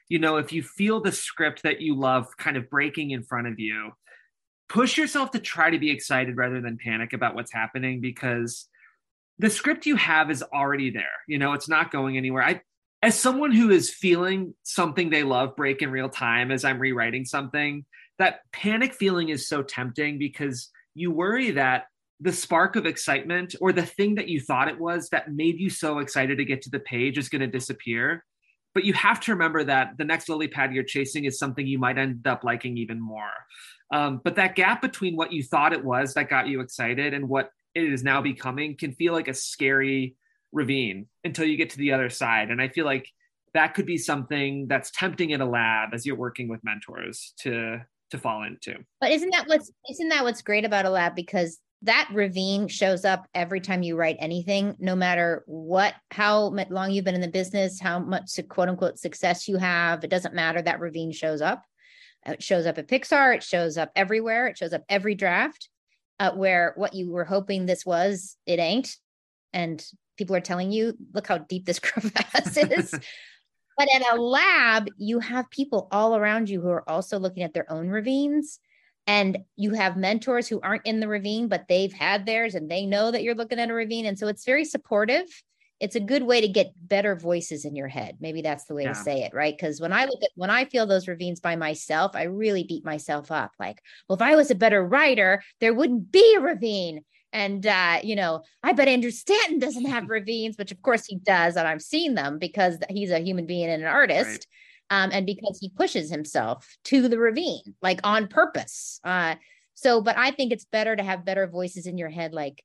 if you feel the script that you love kind of breaking in front of you, push yourself to try to be excited rather than panic about what's happening, because the script you have is already there. It's not going anywhere. As someone who is feeling something they love break in real time as I'm rewriting something, that panic feeling is so tempting, because you worry that the spark of excitement or the thing that you thought it was that made you so excited to get to the page is going to disappear. But you have to remember that the next lily pad you're chasing is something you might end up liking even more. But that gap between what you thought it was that got you excited and what it is now becoming can feel like a scary ravine until you get to the other side. And I feel like that could be something that's tempting in a lab as you're working with mentors to fall into. But isn't that what's great about a lab? Because that ravine shows up every time you write anything, no matter how long you've been in the business, how much quote unquote success you have. It doesn't matter. That ravine shows up. It shows up at Pixar. It shows up everywhere. It shows up every draft, where what you were hoping this was, it ain't. And people are telling you, look how deep this crevasse is. But in a lab, you have people all around you who are also looking at their own ravines. And you have mentors who aren't in the ravine, but they've had theirs and they know that you're looking at a ravine. And so it's very supportive. It's a good way to get better voices in your head. Maybe that's the way to say it, right? Because when I feel those ravines by myself, I really beat myself up. Like, well, if I was a better writer, there wouldn't be a ravine. And, I bet Andrew Stanton doesn't have ravines, which of course he does. And I've seen them because he's a human being and an artist. Right. And because he pushes himself to the ravine, like on purpose. But I think it's better to have better voices in your head. Like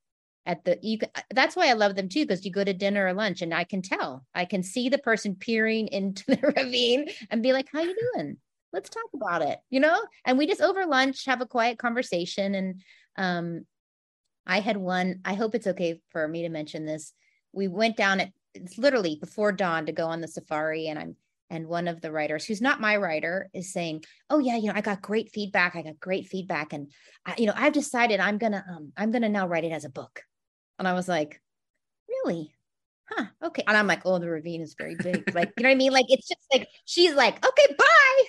that's why I love them too. Because you go to dinner or lunch and I can see the person peering into the ravine and be like, how you doing? Let's talk about it, and we just over lunch, have a quiet conversation. And, I had one, I hope it's okay for me to mention this. We went down it's literally before dawn to go on the safari. And one of the writers, who's not my writer, is saying, oh yeah, I got great feedback. And I've decided I'm going to now write it as a book. And I was like, really? Huh. Okay. And I'm like, oh, the ravine is very big. Like, you know what I mean? Like, it's just like, she's like, okay, bye.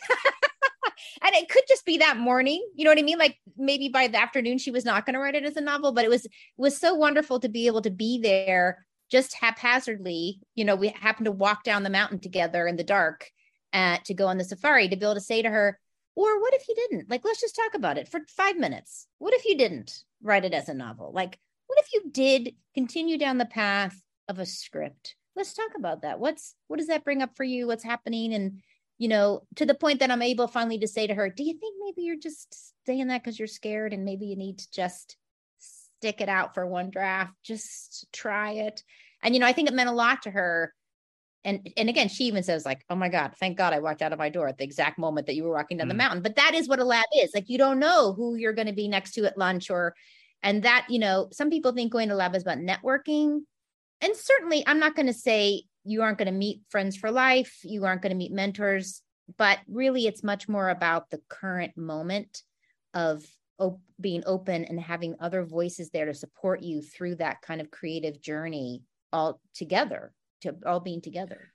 And it could just be that morning, you know what I mean? Like maybe by the afternoon, she was not going to write it as a novel, but it was so wonderful to be able to be there just haphazardly. We happened to walk down the mountain together in the dark to go on the safari, to be able to say to her, or what if you didn't? Like, let's just talk about it for 5 minutes. What if you didn't write it as a novel? Like, what if you did continue down the path of a script? Let's talk about that. What does that bring up for you? What's happening? And to the point that I'm able finally to say to her, do you think maybe you're just saying that because you're scared and maybe you need to just stick it out for one draft, just try it. And, I think it meant a lot to her. And again, she even says like, oh my God, thank God I walked out of my door at the exact moment that you were walking down the mountain. But that is what a lab is. Like, you don't know who you're going to be next to at lunch and that, some people think going to lab is about networking. And certainly I'm not going to say you aren't going to meet friends for life. You aren't going to meet mentors, but really it's much more about the current moment of being open and having other voices there to support you through that kind of creative journey all together, to all being together.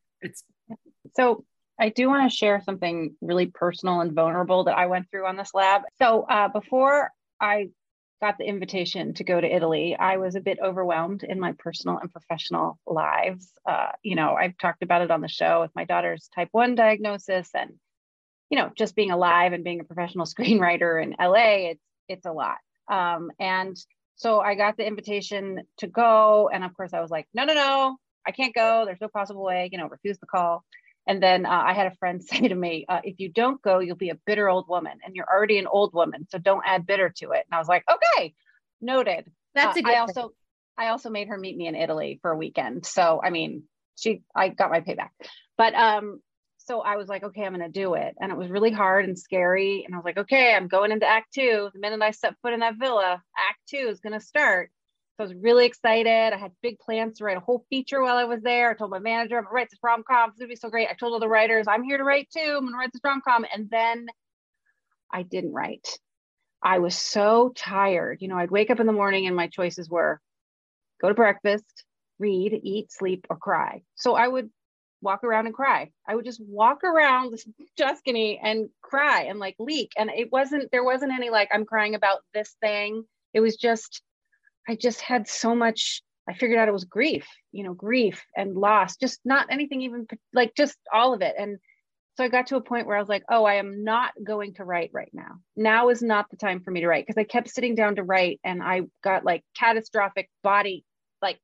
So I do want to share something really personal and vulnerable that I went through on this lab. So before I got the invitation to go to Italy, I was a bit overwhelmed in my personal and professional lives. I've talked about it on the show with my daughter's type 1 diagnosis and, just being alive and being a professional screenwriter in LA, it's a lot. And so I got the invitation to go. And of course I was like, no, I can't go. There's no possible way, refuse the call. And then I had a friend say to me, if you don't go, you'll be a bitter old woman and you're already an old woman. So don't add bitter to it. And I was like, okay, noted. That's a good thing. I also made her meet me in Italy for a weekend. So, I got my payback, but, so I was like, okay, I'm going to do it. And it was really hard and scary. And I was like, okay, I'm going into Act 2. The minute I step foot in that villa, Act 2 is going to start. So I was really excited. I had big plans to write a whole feature while I was there. I told my manager, I'm going to write this rom-com. It's going to be so great. I told all the writers, I'm here to write too. I'm going to write this rom-com. And then I didn't write. I was so tired. I'd wake up in the morning and my choices were go to breakfast, read, eat, sleep, or cry. So I would walk around and cry. I would just walk around Tuscany and cry and like leak. And there wasn't any like, I'm crying about this thing. It was just, I just had so much, I figured out it was grief and loss, just not anything even like just all of it. And so I got to a point where I was like, oh, I am not going to write right now. Now is not the time for me to write, because I kept sitting down to write and I got like catastrophic body, like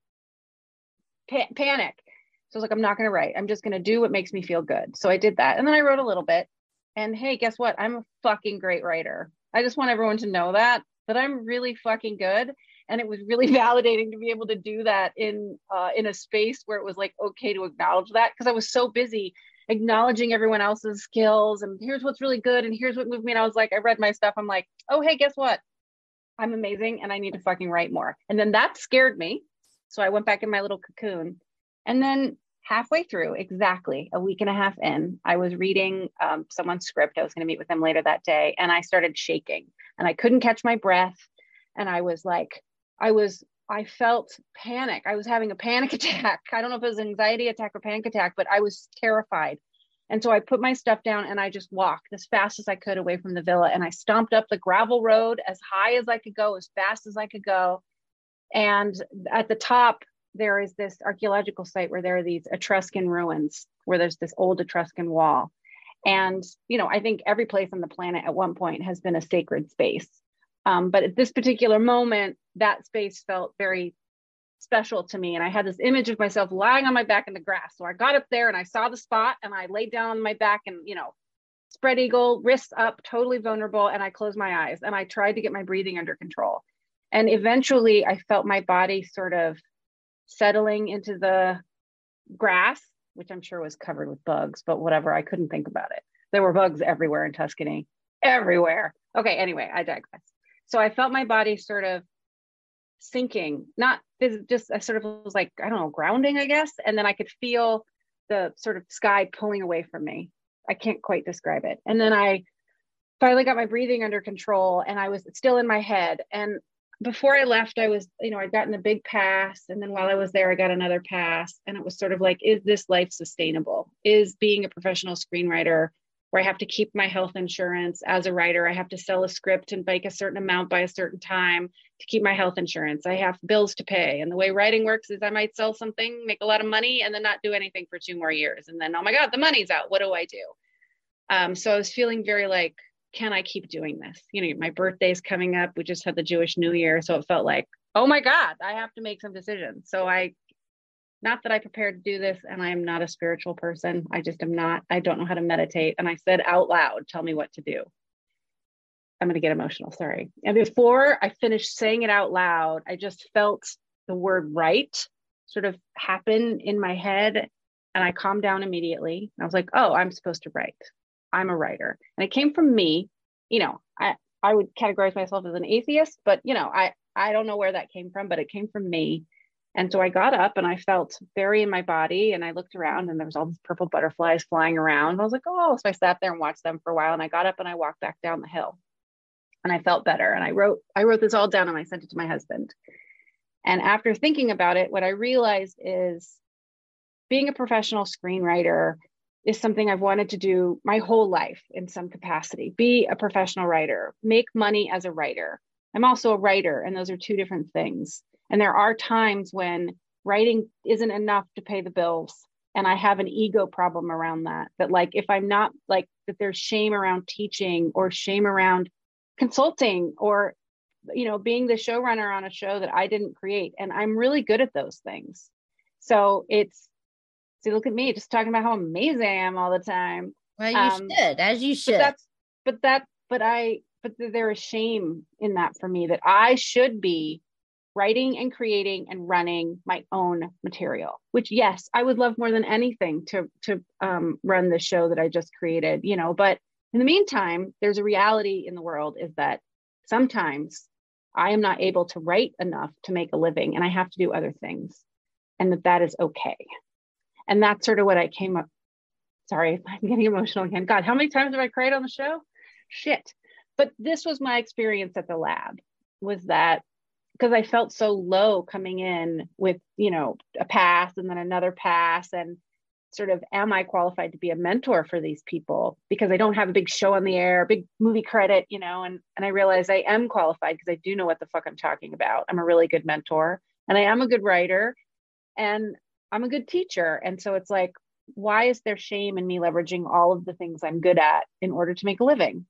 panic. So I was like, I'm not going to write. I'm just going to do what makes me feel good. So I did that. And then I wrote a little bit, and hey, guess what? I'm a fucking great writer. I just want everyone to know that I'm really fucking good. And it was really validating to be able to do that in a space where it was like, okay to acknowledge that. Cause I was so busy acknowledging everyone else's skills and here's what's really good and here's what moved me. And I was like, I read my stuff. I'm like, oh, hey, guess what? I'm amazing and I need to fucking write more. And then that scared me. So I went back in my little cocoon. And then halfway through, exactly a week and a half in, I was reading someone's script. I was going to meet with them later that day. And I started shaking and I couldn't catch my breath. And I was like, I felt panic. I was having a panic attack. I don't know if it was an anxiety attack or panic attack, but I was terrified. And so I put my stuff down and I just walked as fast as I could away from the villa. And I stomped up the gravel road as high as I could go, as fast as I could go. And at the top, there is this archaeological site where there are these Etruscan ruins, where there's this old Etruscan wall. And, I think every place on the planet at one point has been a sacred space. But at this particular moment, that space felt very special to me. And I had this image of myself lying on my back in the grass. So I got up there and I saw the spot and I laid down on my back and, spread eagle, wrists up, totally vulnerable. And I closed my eyes and I tried to get my breathing under control. And eventually I felt my body sort of settling into the grass, which I'm sure was covered with bugs, but whatever, I couldn't think about it. There were bugs everywhere in Tuscany, everywhere. Okay, anyway, I digress. So I felt my body sort of sinking, not just, I sort of was like, I don't know, grounding, I guess. And then I could feel the sort of sky pulling away from me. I can't quite describe it. And then I finally got my breathing under control and I was still in my head. And before I left, I was, I'd gotten a big pass. And then while I was there, I got another pass. And it was sort of like, is this life sustainable? Is being a professional screenwriter, where I have to keep my health insurance as a writer, I have to sell a script and make a certain amount by a certain time to keep my health insurance. I have bills to pay. And the way writing works is I might sell something, make a lot of money, and then not do anything for 2 more years. And then, oh my God, the money's out. What do I do? So I was feeling very like, can I keep doing this? My birthday's coming up. We just had the Jewish New Year. So it felt like, oh my God, I have to make some decisions. So not that I prepared to do this, and I am not a spiritual person. I just am not. I don't know how to meditate. And I said out loud, tell me what to do. I'm going to get emotional, sorry. And before I finished saying it out loud, I just felt the word right sort of happen in my head. And I calmed down immediately. I was like, oh, I'm supposed to write. I'm a writer. And it came from me. I would categorize myself as an atheist, but I don't know where that came from, but it came from me. And so I got up and I felt very in my body and I looked around and there was all these purple butterflies flying around. I was like, oh, so I sat there and watched them for a while and I got up and I walked back down the hill and I felt better. And I wrote this all down and I sent it to my husband. And after thinking about it, what I realized is being a professional screenwriter is something I've wanted to do my whole life in some capacity, be a professional writer, make money as a writer. I'm also a writer, and those are two different things. And there are times when writing isn't enough to pay the bills. And I have an ego problem around that like, if I'm not like, that there's shame around teaching or shame around consulting or, being the showrunner on a show that I didn't create. And I'm really good at those things. So see, look at me just talking about how amazing I am all the time. Well, you should, as you should. But there is shame in that for me, that I should be writing and creating and running my own material, which, yes, I would love more than anything to run the show that I just created, but in the meantime, there's a reality in the world is that sometimes I am not able to write enough to make a living and I have to do other things, and that is okay. And that's sort of what I came up. Sorry, I'm getting emotional again. God, how many times have I cried on the show? Shit. But this was my experience at the lab, was that because I felt so low coming in with, a pass and then another pass. And sort of, am I qualified to be a mentor for these people? Because I don't have a big show on the air, big movie credit, you know, and I realize I am qualified because I do know what the fuck I'm talking about. I'm a really good mentor and I am a good writer and I'm a good teacher. And so it's like, why is there shame in me leveraging all of the things I'm good at in order to make a living?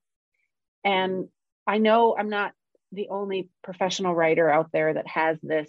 And I know I'm not the only professional writer out there that has this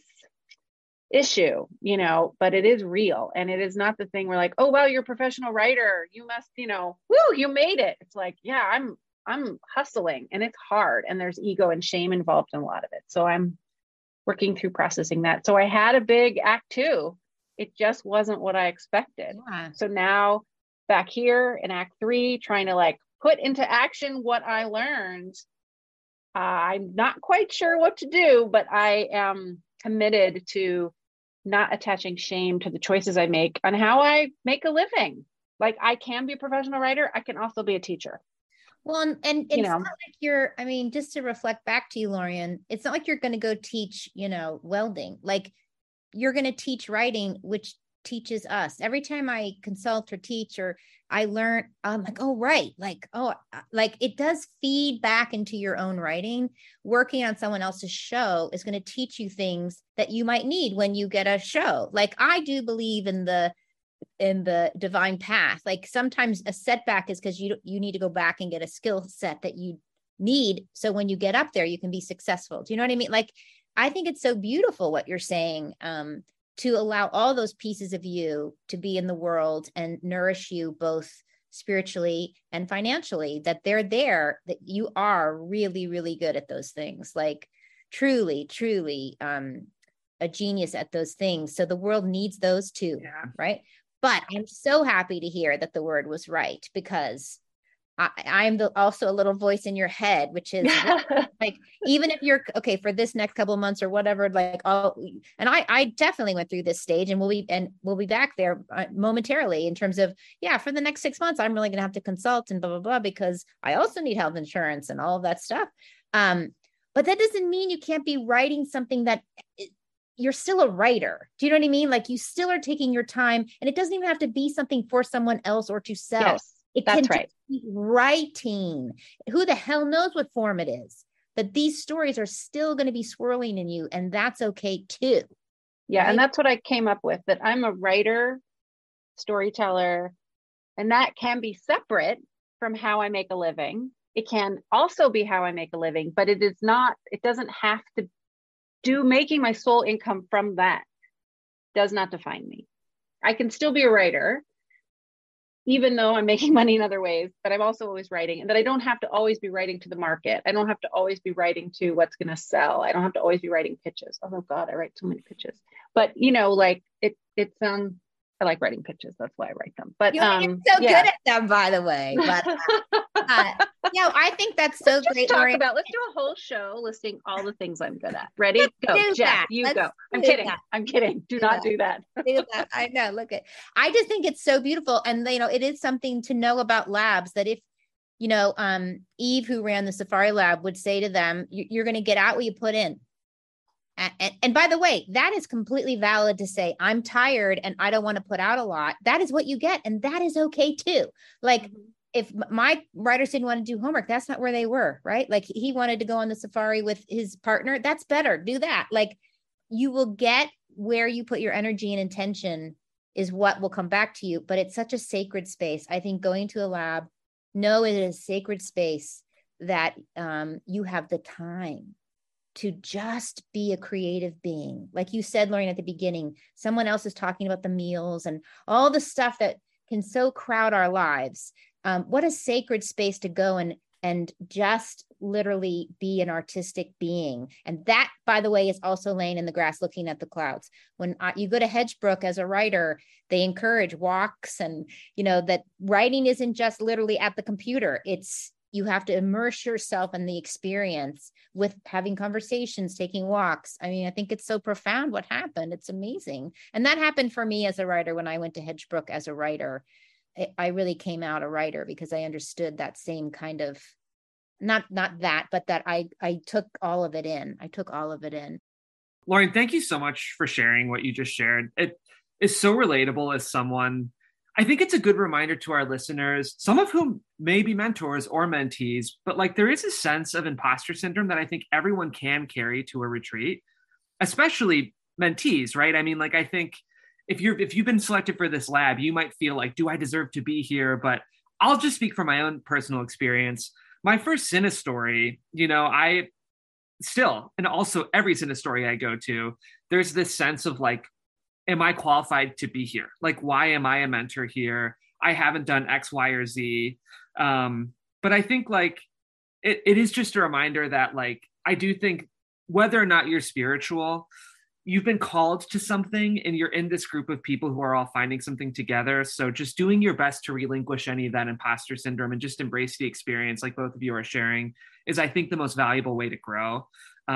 issue, you know, but it is real. And it is not the thing where like, oh, well, you're a professional writer, you must, you know, woo, you made it. It's like, yeah, I'm hustling and it's hard and there's ego and shame involved in a lot of it. So I'm working through processing that. So I had a big act 2. It just wasn't what I expected. Yeah. So now back here in act 3, trying to like put into action what I learned. I'm not quite sure what to do, but I am committed to not attaching shame to the choices I make on how I make a living. Like I can be a professional writer. I can also be a teacher. Well, and it's not like you're, I mean, just to reflect back to you, Lorian, it's not like you're going to go teach, you know, welding. Like you're going to teach writing, which teaches us. Every time I consult or teach or I learn, I'm like, oh, right. Like, oh, like it does feed back into your own writing. Working on someone else's show is going to teach you things that you might need when you get a show. Like I do believe in the divine path. Like sometimes a setback is because you need to go back and get a skill set that you need. So when you get up there, you can be successful. Do you know what I mean? Like, I think it's so beautiful what you're saying, to allow all those pieces of you to be in the world and nourish you both spiritually and financially, that they're there, that you are really, really good at those things. Like truly, truly, a genius at those things. So the world needs those too. Yeah. Right. But I'm so happy to hear that the word was right, because I'm also a little voice in your head, which is like, even if you're okay for this next couple of months or whatever, like, and I definitely went through this stage and we'll be back there momentarily in terms of, yeah, for the next 6 months, I'm really going to have to consult and blah, blah, blah, because I also need health insurance and all of that stuff. But that doesn't mean you can't be writing something that you're still a writer. Do you know what I mean? Like you still are taking your time, and it doesn't even have to be something for someone else or to sell. Yes, that's right. Be writing. Who the hell knows what form it is? But these stories are still going to be swirling in you, and that's okay too. Yeah, right? And that's what I came up with, that I'm a writer, storyteller, and that can be separate from how I make a living. It can also be how I make a living, but it doesn't have to making my sole income from that does not define me. I can still be a writer, even though I'm making money in other ways, but I'm also always writing, and that I don't have to always be writing to the market. I don't have to always be writing to what's going to sell. I don't have to always be writing pitches. Oh God, I write so many pitches, but you know, like it's I like writing pitches. That's why I write them. But you're so good at them, by the way. But I think that's so great. Let's do a whole show listing all the things I'm good at. Ready? Go, Jeff. You go. I'm kidding. I'm kidding. Do not do that. I know. Look at. I just think it's so beautiful, and you know, it is something to know about labs. That if you know, Eve, who ran the Safari Lab, would say to them, "You're going to get out what you put in." And by the way, that is completely valid to say, I'm tired and I don't want to put out a lot. That is what you get. And that is okay too. Like if my writers didn't want to do homework, that's not where they were, right? Like he wanted to go on the safari with his partner. That's better. Do that. Like you will get where you put your energy and intention is what will come back to you. But it's such a sacred space. I think going to a lab, know it is a sacred space that you have the time to just be a creative being. Like you said, Lorian, at the beginning, someone else is talking about the meals and all the stuff that can so crowd our lives. What a sacred space to go and just literally be an artistic being. And that, by the way, is also laying in the grass, looking at the clouds. When you go to Hedgebrook as a writer, they encourage walks, and, you know, that writing isn't just literally at the computer. You have to immerse yourself in the experience with having conversations, taking walks. I mean, I think it's so profound what happened. It's amazing. And that happened for me as a writer when I went to Hedgebrook as a writer. I really came out a writer because I understood that same kind of, not that, but that I took all of it in. I took all of it in. Lorian, thank you so much for sharing what you just shared. It is so relatable as someone. I think it's a good reminder to our listeners, some of whom may be mentors or mentees, but like there is a sense of imposter syndrome that I think everyone can carry to a retreat, especially mentees, right? I mean, like, I think if you've been selected for this lab, you might feel like, do I deserve to be here? But I'll just speak from my own personal experience. My first Cine story, I still, and also every Cine story I go to, there's this sense of like, am I qualified to be here? Like, why am I a mentor here? I haven't done X, Y, or Z. But I think like, it is just a reminder that like, I do think whether or not you're spiritual, you've been called to something and you're in this group of people who are all finding something together. So just doing your best to relinquish any of that imposter syndrome and just embrace the experience like both of you are sharing is, I think, the most valuable way to grow.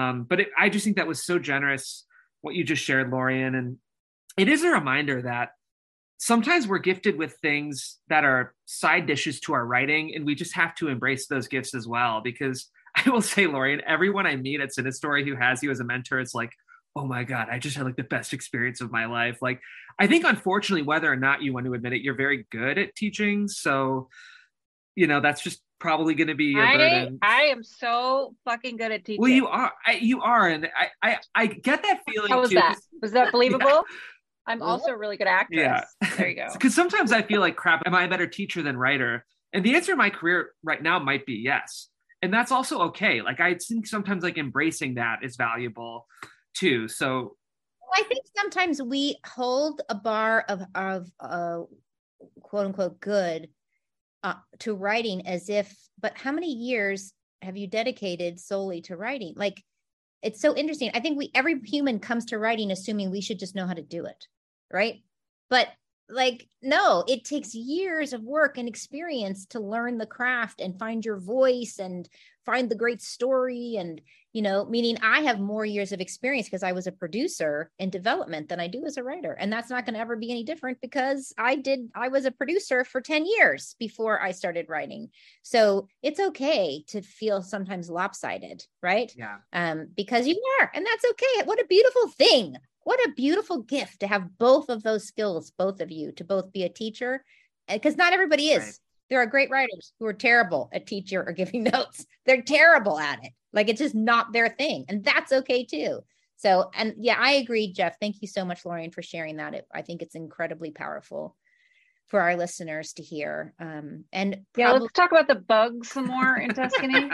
I just think that was so generous what you just shared, Lorian. And it is a reminder that sometimes we're gifted with things that are side dishes to our writing, and we just have to embrace those gifts as well. Because I will say, Lorian, everyone I meet at Cinestory who has you as a mentor, it's like, oh my God, I just had like the best experience of my life. Like, I think unfortunately, whether or not you want to admit it, you're very good at teaching. So, that's just probably going to be a burden. I am so fucking good at teaching. Well, you are. And I get that feeling. How was that? Was that believable? Yeah. I'm also a really good actress. Yeah. There you go. Because sometimes I feel like, crap, am I a better teacher than writer? And the answer in my career right now might be yes. And that's also okay. Like, I think sometimes like embracing that is valuable too. So I think sometimes we hold a bar of quote unquote good to writing as if, but how many years have you dedicated solely to writing? Like, it's so interesting. I think every human comes to writing assuming we should just know how to do it, right? But like, no, it takes years of work and experience to learn the craft and find your voice and find the great story. And, meaning I have more years of experience because I was a producer in development than I do as a writer. And that's not going to ever be any different because I was a producer for 10 years before I started writing. So it's okay to feel sometimes lopsided, right? Yeah. Because you are, and that's okay. What a beautiful thing. What a beautiful gift to have both of those skills, both of you, to both be a teacher, because not everybody is. Right. There are great writers who are terrible at teaching or giving notes. They're terrible at it. Like, it's just not their thing. And that's okay too. So, and yeah, I agree, Jeff. Thank you so much, Lorian, for sharing that. I think it's incredibly powerful for our listeners to hear. Let's talk about the bugs some more in Tuscany.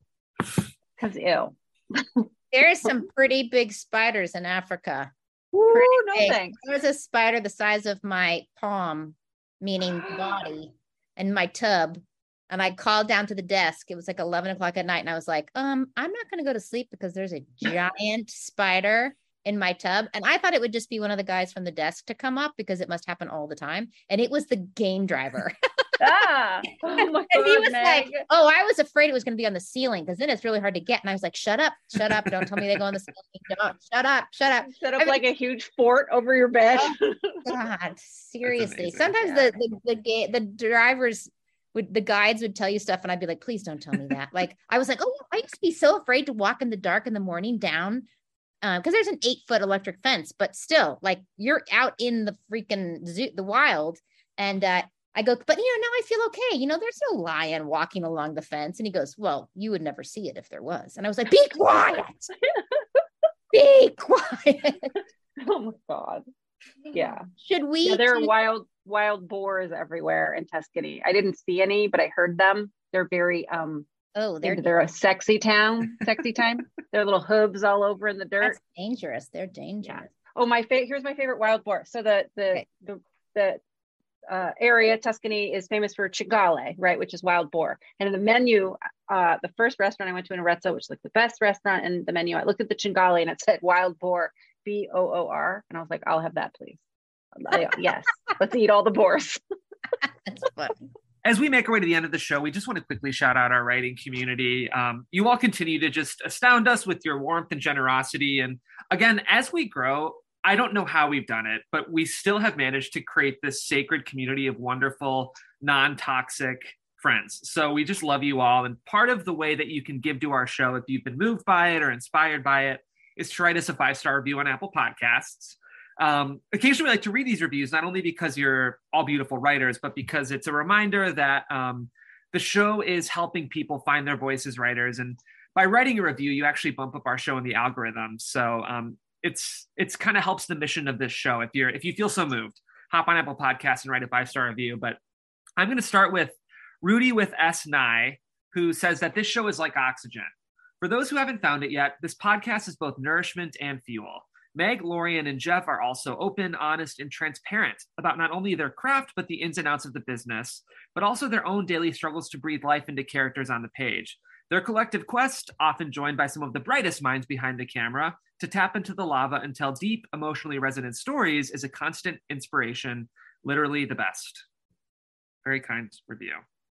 Because ew. There's some pretty big spiders in Africa. Ooh, no thanks. There was a spider the size of my palm, meaning body, in my tub. And I called down to the desk. It was like 11 o'clock at night. And I was like, I'm not going to go to sleep because there's a giant spider in my tub. And I thought it would just be one of the guys from the desk to come up because it must happen all the time. And it was the game driver. Oh my God, and he was like, I was afraid it was going to be on the ceiling because then it's really hard to get. And I was like, shut up. Don't tell me they go on the ceiling. Don't, shut up. Set up like a huge fort over your bed. Oh God, seriously. Sometimes the drivers the guides would tell you stuff and I'd be like, please don't tell me that. Like, I was like, I used to be so afraid to walk in the dark in the morning down because there's an 8-foot electric fence, but still, like, you're out in the freaking zoo, the wild. And I go, but now I feel okay. There's no lion walking along the fence. And he goes, well, you would never see it if there was. And I was like, be quiet. Be quiet. Oh my God. Yeah. Should we? Yeah, there are wild boars everywhere in Tuscany. I didn't see any, but I heard them. They're very they're a sexy time. Their little hooves all over in the dirt. That's dangerous. They're dangerous. Yeah. Oh, here's my favorite wild boar. So the area Tuscany is famous for cinghiale, right, which is wild boar. And in the menu, the first restaurant I went to in Arezzo, which is like the best restaurant in the menu, I looked at the cinghiale and it said wild boar, BOOR, and I was like, I'll have that, please. Yes, let's eat all the boars. That's funny. As we make our way to the end of the show, we just want to quickly shout out our writing community. You all continue to just astound us with your warmth and generosity. And again, as we grow, I don't know how we've done it, but we still have managed to create this sacred community of wonderful, non-toxic friends. So we just love you all. And part of the way that you can give to our show, if you've been moved by it or inspired by it, is to write us a 5-star review on Apple Podcasts. occasionally we like to read these reviews, not only because you're all beautiful writers, but because it's a reminder that the show is helping people find their voice as writers. And by writing a review, you actually bump up our show in the algorithm. So it's kind of helps the mission of this show. If you feel so moved, hop on Apple Podcasts and write a 5-star review. But I'm going to start with Rudy with S. Nye, who says that this show is like oxygen. For those who haven't found it yet, this podcast is both nourishment and fuel. Meg, Lorian, and Jeff are also open, honest, and transparent about not only their craft, but the ins and outs of the business, but also their own daily struggles to breathe life into characters on the page. Their collective quest, often joined by some of the brightest minds behind the camera, to tap into the lava and tell deep, emotionally resonant stories is a constant inspiration, literally the best. Very kind review.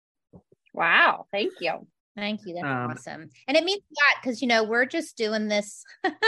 Wow, thank you. Thank you. That's awesome. And it means a lot because, we're just doing this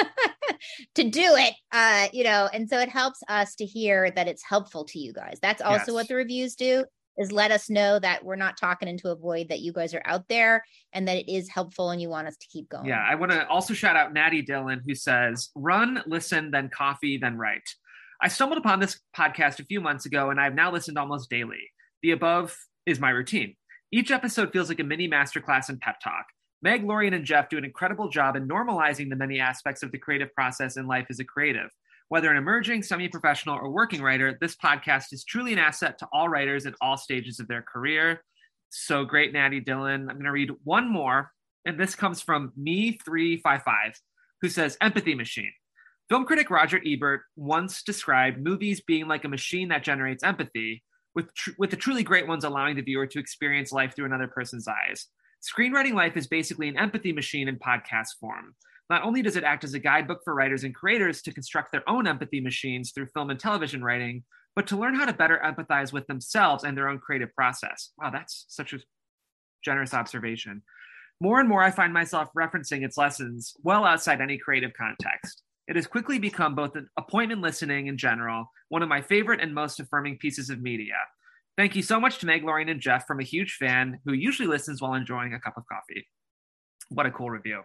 to do it, and so it helps us to hear that it's helpful to you guys. That's also what the reviews do, is let us know that we're not talking into a void, that you guys are out there and that it is helpful and you want us to keep going. Yeah. I want to also shout out Natty Dillon, who says, run, listen, then coffee, then write. I stumbled upon this podcast a few months ago and I've now listened almost daily. The above is my routine. Each episode feels like a mini masterclass in pep talk. Meg, Lorian, and Jeff do an incredible job in normalizing the many aspects of the creative process in life as a creative. Whether an emerging, semi-professional, or working writer, this podcast is truly an asset to all writers at all stages of their career. So great, Natty Dillon. I'm going to read one more, and this comes from Me355, who says, Empathy Machine. Film critic Roger Ebert once described movies being like a machine that generates empathy, with the truly great ones allowing the viewer to experience life through another person's eyes. Screenwriting life is basically an empathy machine in podcast form. Not only does it act as a guidebook for writers and creators to construct their own empathy machines through film and television writing, but to learn how to better empathize with themselves and their own creative process. Wow, that's such a generous observation. More and more, I find myself referencing its lessons well outside any creative context. It has quickly become both an appointment listening in general, one of my favorite and most affirming pieces of media. Thank you so much to Meg, Lorian, and Jeff from a huge fan who usually listens while enjoying a cup of coffee. What a cool review.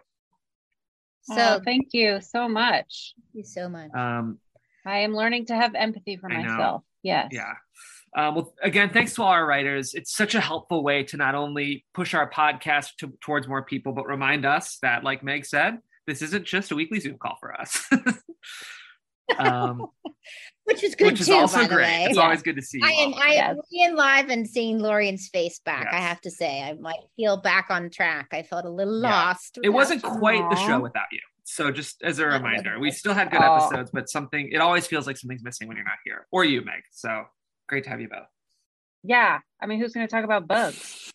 So thank you so much. Thank you so much. I am learning to have empathy for myself. Yes. Yeah. Well, again, thanks to all our writers. It's such a helpful way to not only push our podcast towards more people, but remind us that, like Meg said, this isn't just a weekly Zoom call for us. Which is good, which is too, also by the great. way. It's always good to see you. I am being live and seeing Lorian's face back. I have to say, I might feel back on track. I felt a little lost. It wasn't quite the show without you. So just as a reminder, we still had good episodes, but it always feels like something's missing when you're not here, or you, Meg. So great to have you both. Yeah. I mean, who's going to talk about bugs?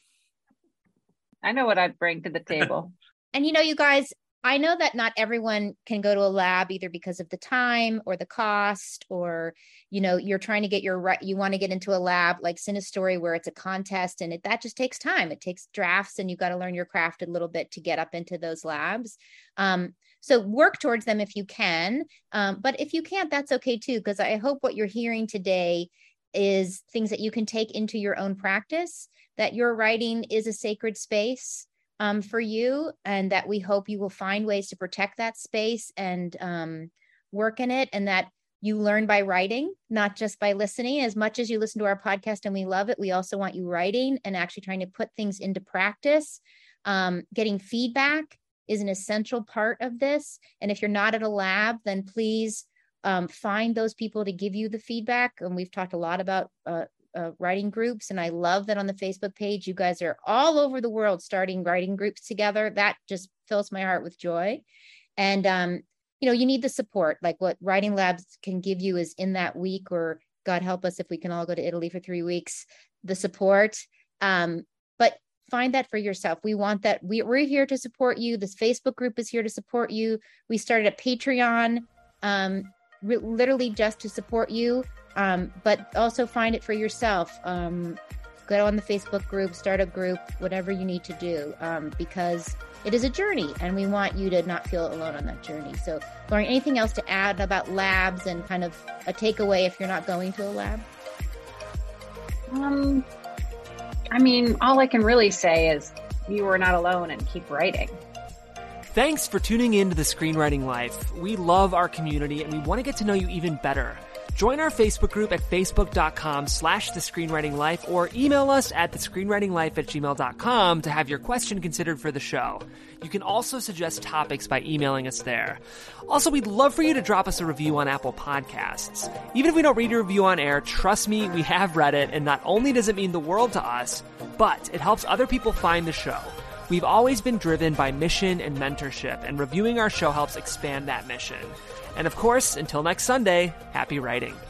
I know what I'd bring to the table. And you guys, I know that not everyone can go to a lab either because of the time or the cost, or, you're trying to get you want to get into a lab like Cinestory where it's a contest, and that just takes time. It takes drafts and you've got to learn your craft a little bit to get up into those labs. So work towards them if you can. But if you can't, that's okay too, because I hope what you're hearing today is things that you can take into your own practice, that your writing is a sacred space for you, and that we hope you will find ways to protect that space and work in it, and that you learn by writing, not just by listening. As much as you listen to our podcast and we love it, we also want you writing and actually trying to put things into practice. Getting feedback is an essential part of this. And if you're not at a lab, then please find those people to give you the feedback. And we've talked a lot about writing groups. And I love that on the Facebook page, you guys are all over the world starting writing groups together. That just fills my heart with joy. And, you need the support. Like what Writing Labs can give you is in that week, or God help us if we can all go to Italy for 3 weeks, the support. But find that for yourself. We want that. We're here to support you. This Facebook group is here to support you. We started a Patreon, literally just to support you. But also find it for yourself. Go on the Facebook group, start a group, whatever you need to do, because it is a journey and we want you to not feel alone on that journey. So, Lauren, anything else to add about labs and kind of a takeaway if you're not going to a lab? All I can really say is you are not alone and keep writing. Thanks for tuning in to The Screenwriting Life. We love our community and we want to get to know you even better. Join our Facebook group at facebook.com/thescreenwritinglife or email us at thescreenwritinglife@gmail.com to have your question considered for the show. You can also suggest topics by emailing us there. Also, we'd love for you to drop us a review on Apple Podcasts. Even if we don't read your review on air, trust me, we have read it, and not only does it mean the world to us, but it helps other people find the show. We've always been driven by mission and mentorship, and reviewing our show helps expand that mission. And of course, until next Sunday, happy writing.